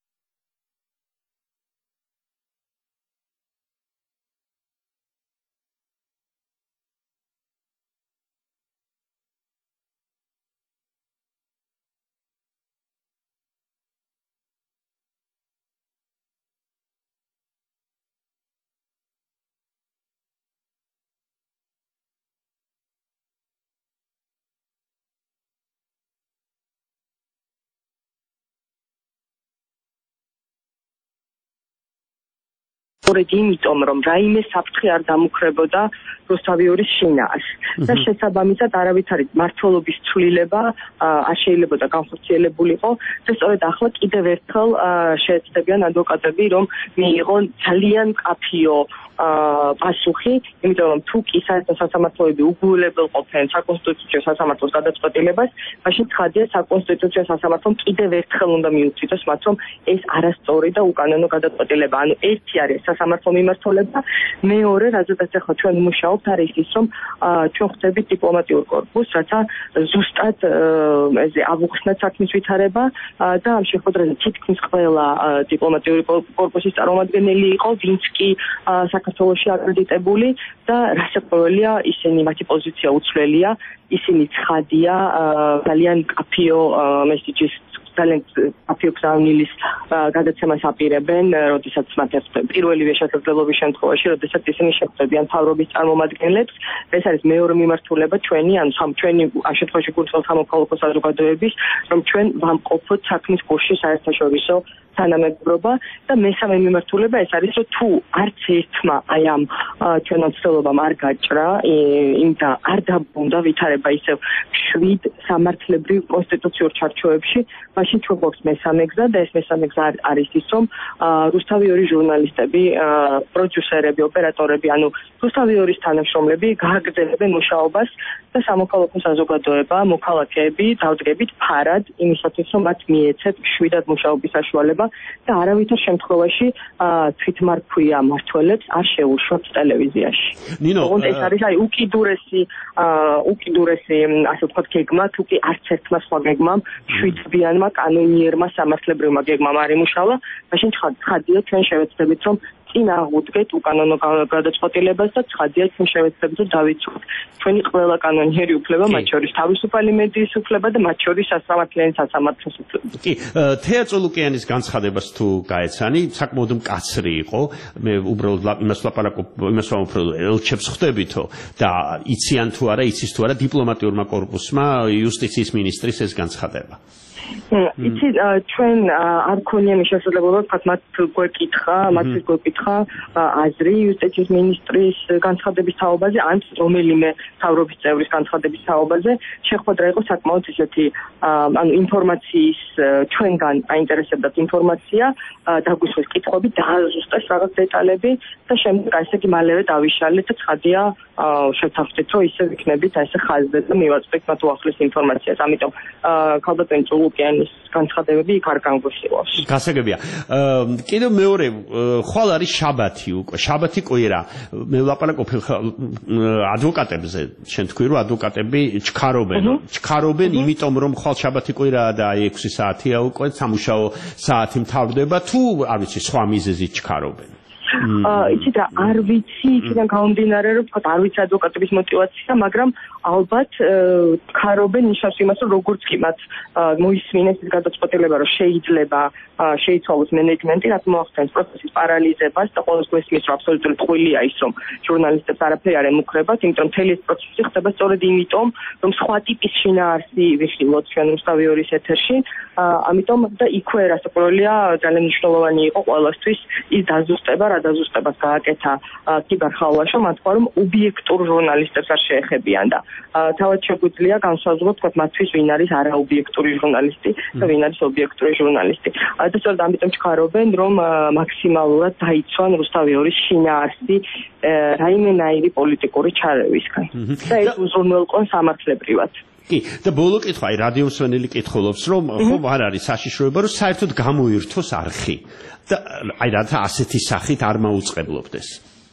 სწორედ იმიტომ რომ რაიმე საფრთხე არ დამუქრებოდა რუსთავი ორის შინაარს და შესაბამისად არავით არის მმართველობის ცვლილება არ შეიძლებოდა განხორციელებულიყო და სწორედ ახლა კიდევ ერთხელ შეეცდებიან ადვოკატები რომ მიიღონ ძალიან მკაფიო პასუხი, იმიტომ რომ თუ კი საერთო სასამართლოები უგულებელ ყოფენ საკონსტიტუციო სასამართლოს გადაწყვეტილებას, მაშინ ცხადია საკონსტიტუციო სასამართლომ კიდევ ერთხელ უნდა მიუთითოს მათ, რომ ეს არასწორი და უკანონო გადაწყვეტილება. ანუ ერთი არის სასამართლო მიმართულება, მეორე, რაზედაც ახლა ჩვენ ვმუშაობთ, არის ის, რომ ჩვენ ხვდებით დიპლომატიურ კორპუსს, რათა ზუსტად ესე ავუხსნათ საქმის ვითარება და ამ შეხვედრაზე თითქმის ყველა დიპლომატიური კორპუსის წარმომადგენელი იყო, ვინც კი საქართველოში აკრედიტებული და რასაკვირველია, ისინი მათი პოზიცია უცვლელია, ისინი ცხადია, ძალიან კაფეო მესიჯის ძალიან კაფეო გზავნილის გადაცემას აპირებენ, როდესაც მათ პირველივე შესაძლებლობის შემთხვევაში, როდესაც ისინი შეხვდებიან მთავრობის წარმომადგენლებს, ეს არის მეორე მიმართულება ჩვენი, ანუ ჩვენი ამ შემთხვევაში კურსულ სამოქალაქო საზოგადოების, რომ ჩვენ ვამყოფოთ საქმის კურსში საერთაშორისო თანამეგობრობა და მესამე მიმართულება ეს არის, რომ თუ არც ერთმა აი ამ ჩვენო ცდილობამ არ გაჭრა, იმდა არ დაბრუნდა ვითარება ისევ შვიდ სამართლებრივ კონსტიტუციურ ჩარჩოებში, მაშინ ჩვენ გვაქვს მესამე გზა და ეს მესამე გზა არის ის, რომ რუსთავი ორი ჟურნალისტები, პროდიუსერები, ოპერატორები, ანუ რუსთავი ორის თანამშრომლები გააგრძელებენ მუშაობას და სამოქალაქო საზოგადოება, მოქალაქეები დავდგებით ფარად იმისათვის, რომ მათ მიეცეთ შვიდად მუშაობის საშუალება და არავითარ შემთხვევაში თვითმარქვია მმართველებს არ შეუშვათ ტელევიზიაში. ნინო, ეს არის აი უკიდურესი უკიდურესი ასე ვთქვათ გეგმა, თუ კი არც ერთმა სხვა გეგმამ შვიდბიანმა კანონიერმა სამართლებრივმა გეგმამ არ იმუშავა, მაშინ ცხადია ჩვენ შევეცდებით, რომ წინა აღუდგეთ უკანონო გადაწყვეტილებას და ცხადია ჩვენ შევეცდებით, რომ დავიცვათ ჩვენი ყველა კანონიერი უფლება, მათ შორის თავისუფალი მედიის უფლება და მათ შორის სასამართლიანი სასამართლოს უფლება. კი, თეა წოლუკიანის განცხადებას თუ გაეცანი, საკმაოდ მკაცრი იყო. მე უბრალოდ იმას ლაპარაკობ, იმას ვამბობ, ელჩებს ხვდებითო და იციან თუ არა, იცის თუ არა დიპლომატიურმა კორპუსმა იუსტიციის მინისტრის ეს განცხადება. იცი ჩვენ არ ქონია შესაძლებლობა თქვათ მათ გვეკითხა, მათ გვეკითხა აზრი იუსტიციის მინისტრის განცხადების თაობაზე, ან რომელიმე მთავრობის წევრის განცხადების თაობაზე. შეხვედრა იყო საკმაოდ ისეთი, ანუ ინფორმაციის ჩვენგან აინტერესებდათ ინფორმაცია, დაგვისვეს კითხვები, დააზუსტეს რაღაც დეტალები და შემდეგ ასე იგი მალევე დავიშალეთ და ცხადია შევთავაზეთ, რომ ისე ვიქნებით ასე ხაზზე და მივაწყდით მათ უახლეს ინფორმაციას. ამიტომ ქალბატონი წულუკიანის განცხადებები იქ არ განგვიხილავს. გასაგებია. კიდევ მეორე ხვალ არის შაბათი უკვე. შაბათი ყვირა. მე ვლაპარაკობ ადვოკატებზე. შენ თქვი რომ ადვოკატები ჩქარობენ. ჩქარობენ იმიტომ რომ ხვალ შაბათი ყვირაა და აი ექვსი საათია უკვე სამუშაო საათი მთავრდება თუ არ ვიცი სხვა მიზეზით ჩქარობენ. იცით რა, არ ვიცი იქიდან გამომდინარე, რომ თქვა არ ვიცი ადვოკატების мотиваცია, მაგრამ ალბათ ხარობენ ნიშნავს იმას, რომ როგორც კი მათ მოისმინეს ის გადაწყვეტილება, რომ შეიძლება შეიცვალოს მენეჯმენტი, რაც მოახდენს პროცესის პარალიზებას და ყოველს გვესმის, რომ აბსოლუტურად ტყუილია ის, რომ ჟურნალისტებს არაფერი არ ემუქრებათ, იმიტომ რომ მთელი ეს პროცესი ხდება სწორედ იმიტომ, რომ სხვა ტიპის შინაარსი ვიხილოთ ჩვენ რუსთავი ორის ეთერში, ამიტომ და იქვე რასაკვირველია ძალიან მნიშვნელოვანი იყო ყველასთვის ის დაზუსტება, რა დაზუსტებას გააკეთა კიბერხალვაშო, მათ თქვა რომ ობიექტურ ჟურნალისტებს არ შეეხებიან და თავად შეგვიძლია განსაზღვროთ თქვა მათთვის ვინ არის არაობიექტური ჟურნალისტი და ვინ არის ობიექტური ჟურნალისტი. და სწორედ ამიტომ ჩქარობენ რომ მაქსიმალურად დაიცვან რუსთავი ორის შინაარსი რაიმენაირი პოლიტიკური ჩარევისგან. და ეს უზრუნველყონ სამართლებრივად. კი, და ბოლო კითხვა, აი რადიომსვენელი კითხულობს, რომ ხო არ არის საშიშროება, რომ საერთოდ გამოირთოს არხი და აი რათა ასეთი სახით არ მაუწყებლობდეს.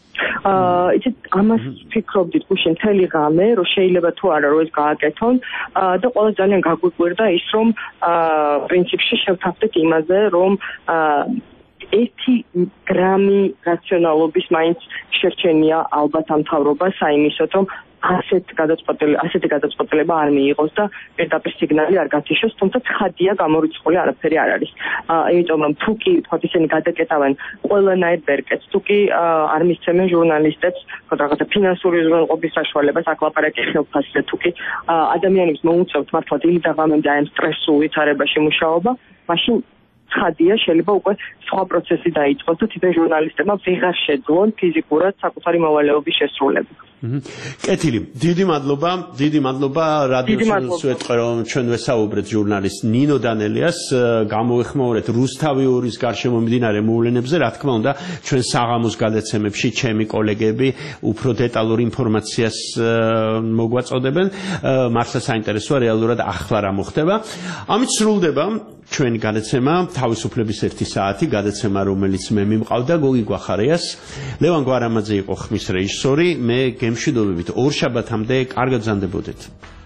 აა იცით ამას ფიქრობდით გუშინ მთელი ღამე, რომ შეიძლება თუ არა რომ ეს გააკეთონ და ყველა ძალიან გაგვიკვირდა ის, რომ აა პრინციპში შევთავაზეთ იმაზე, რომ აა ერთი გრამი რაციონალობის მაინც შერჩენია ალბათ ამ მთავრობას საიმისოდ, რომ ასეთ გადაწყვეტილება, ასეთი გადაწყვეტილება არ მიიღოს და პირდაპირ სიგნალი არ გათიშოს, თუმცა ცხადია გამორიცხული არაფერი არ არის. იმიტომ რომ თუ კი თქვათ ისინი გადაკეტავენ ყველანაირ ბერკეტს, თუ კი არ მისცემენ ჟურნალისტებს რაღაცა ფინანსური უზრუნველყოფის საშუალებას, აქ ლაპარაკი ხელფასზე, თუ კი ადამიანებს მოუწევთ მართლა დილით და ღამემდე აი ამ სტრესულ ვითარებაში მუშაობა, მაშინ ცხადია, შეიძლება უკვე სხვა პროცესი დაიწყოს და თვითონ ჟურნალისტებმა ვეღარ შეძლონ ფიზიკურად საკუთარი მოვალეობის შესრულება. კეთილი, დიდი მადლობა, დიდი მადლობა რადიოს ვეთყე რომ ჩვენ ვესაუბრეთ ჟურნალისტ ნინო დანელიას, გამოეხმაურეთ რუსთავი ორის გარშემო მიმდინარე მოვლენებზე, რა თქმა უნდა, ჩვენ საღამოს გადაცემებში ჩემი კოლეგები უფრო დეტალურ ინფორმაციას მოგვაწოდებენ, მართლა საინტერესოა რეალურად ახლა რა მოხდება. ამით სრულდება ჩვენი გადაცემა თავისუფლების ერთი საათი, გადაცემა რომელიც მე მიმყავდა გოგი გვახარიას, ლევან გვარამაძე იყო ხმის რეჟისორი, მე გემშვიდობებით ორ შაბათამდე კარგად გრძანდებოდეთ.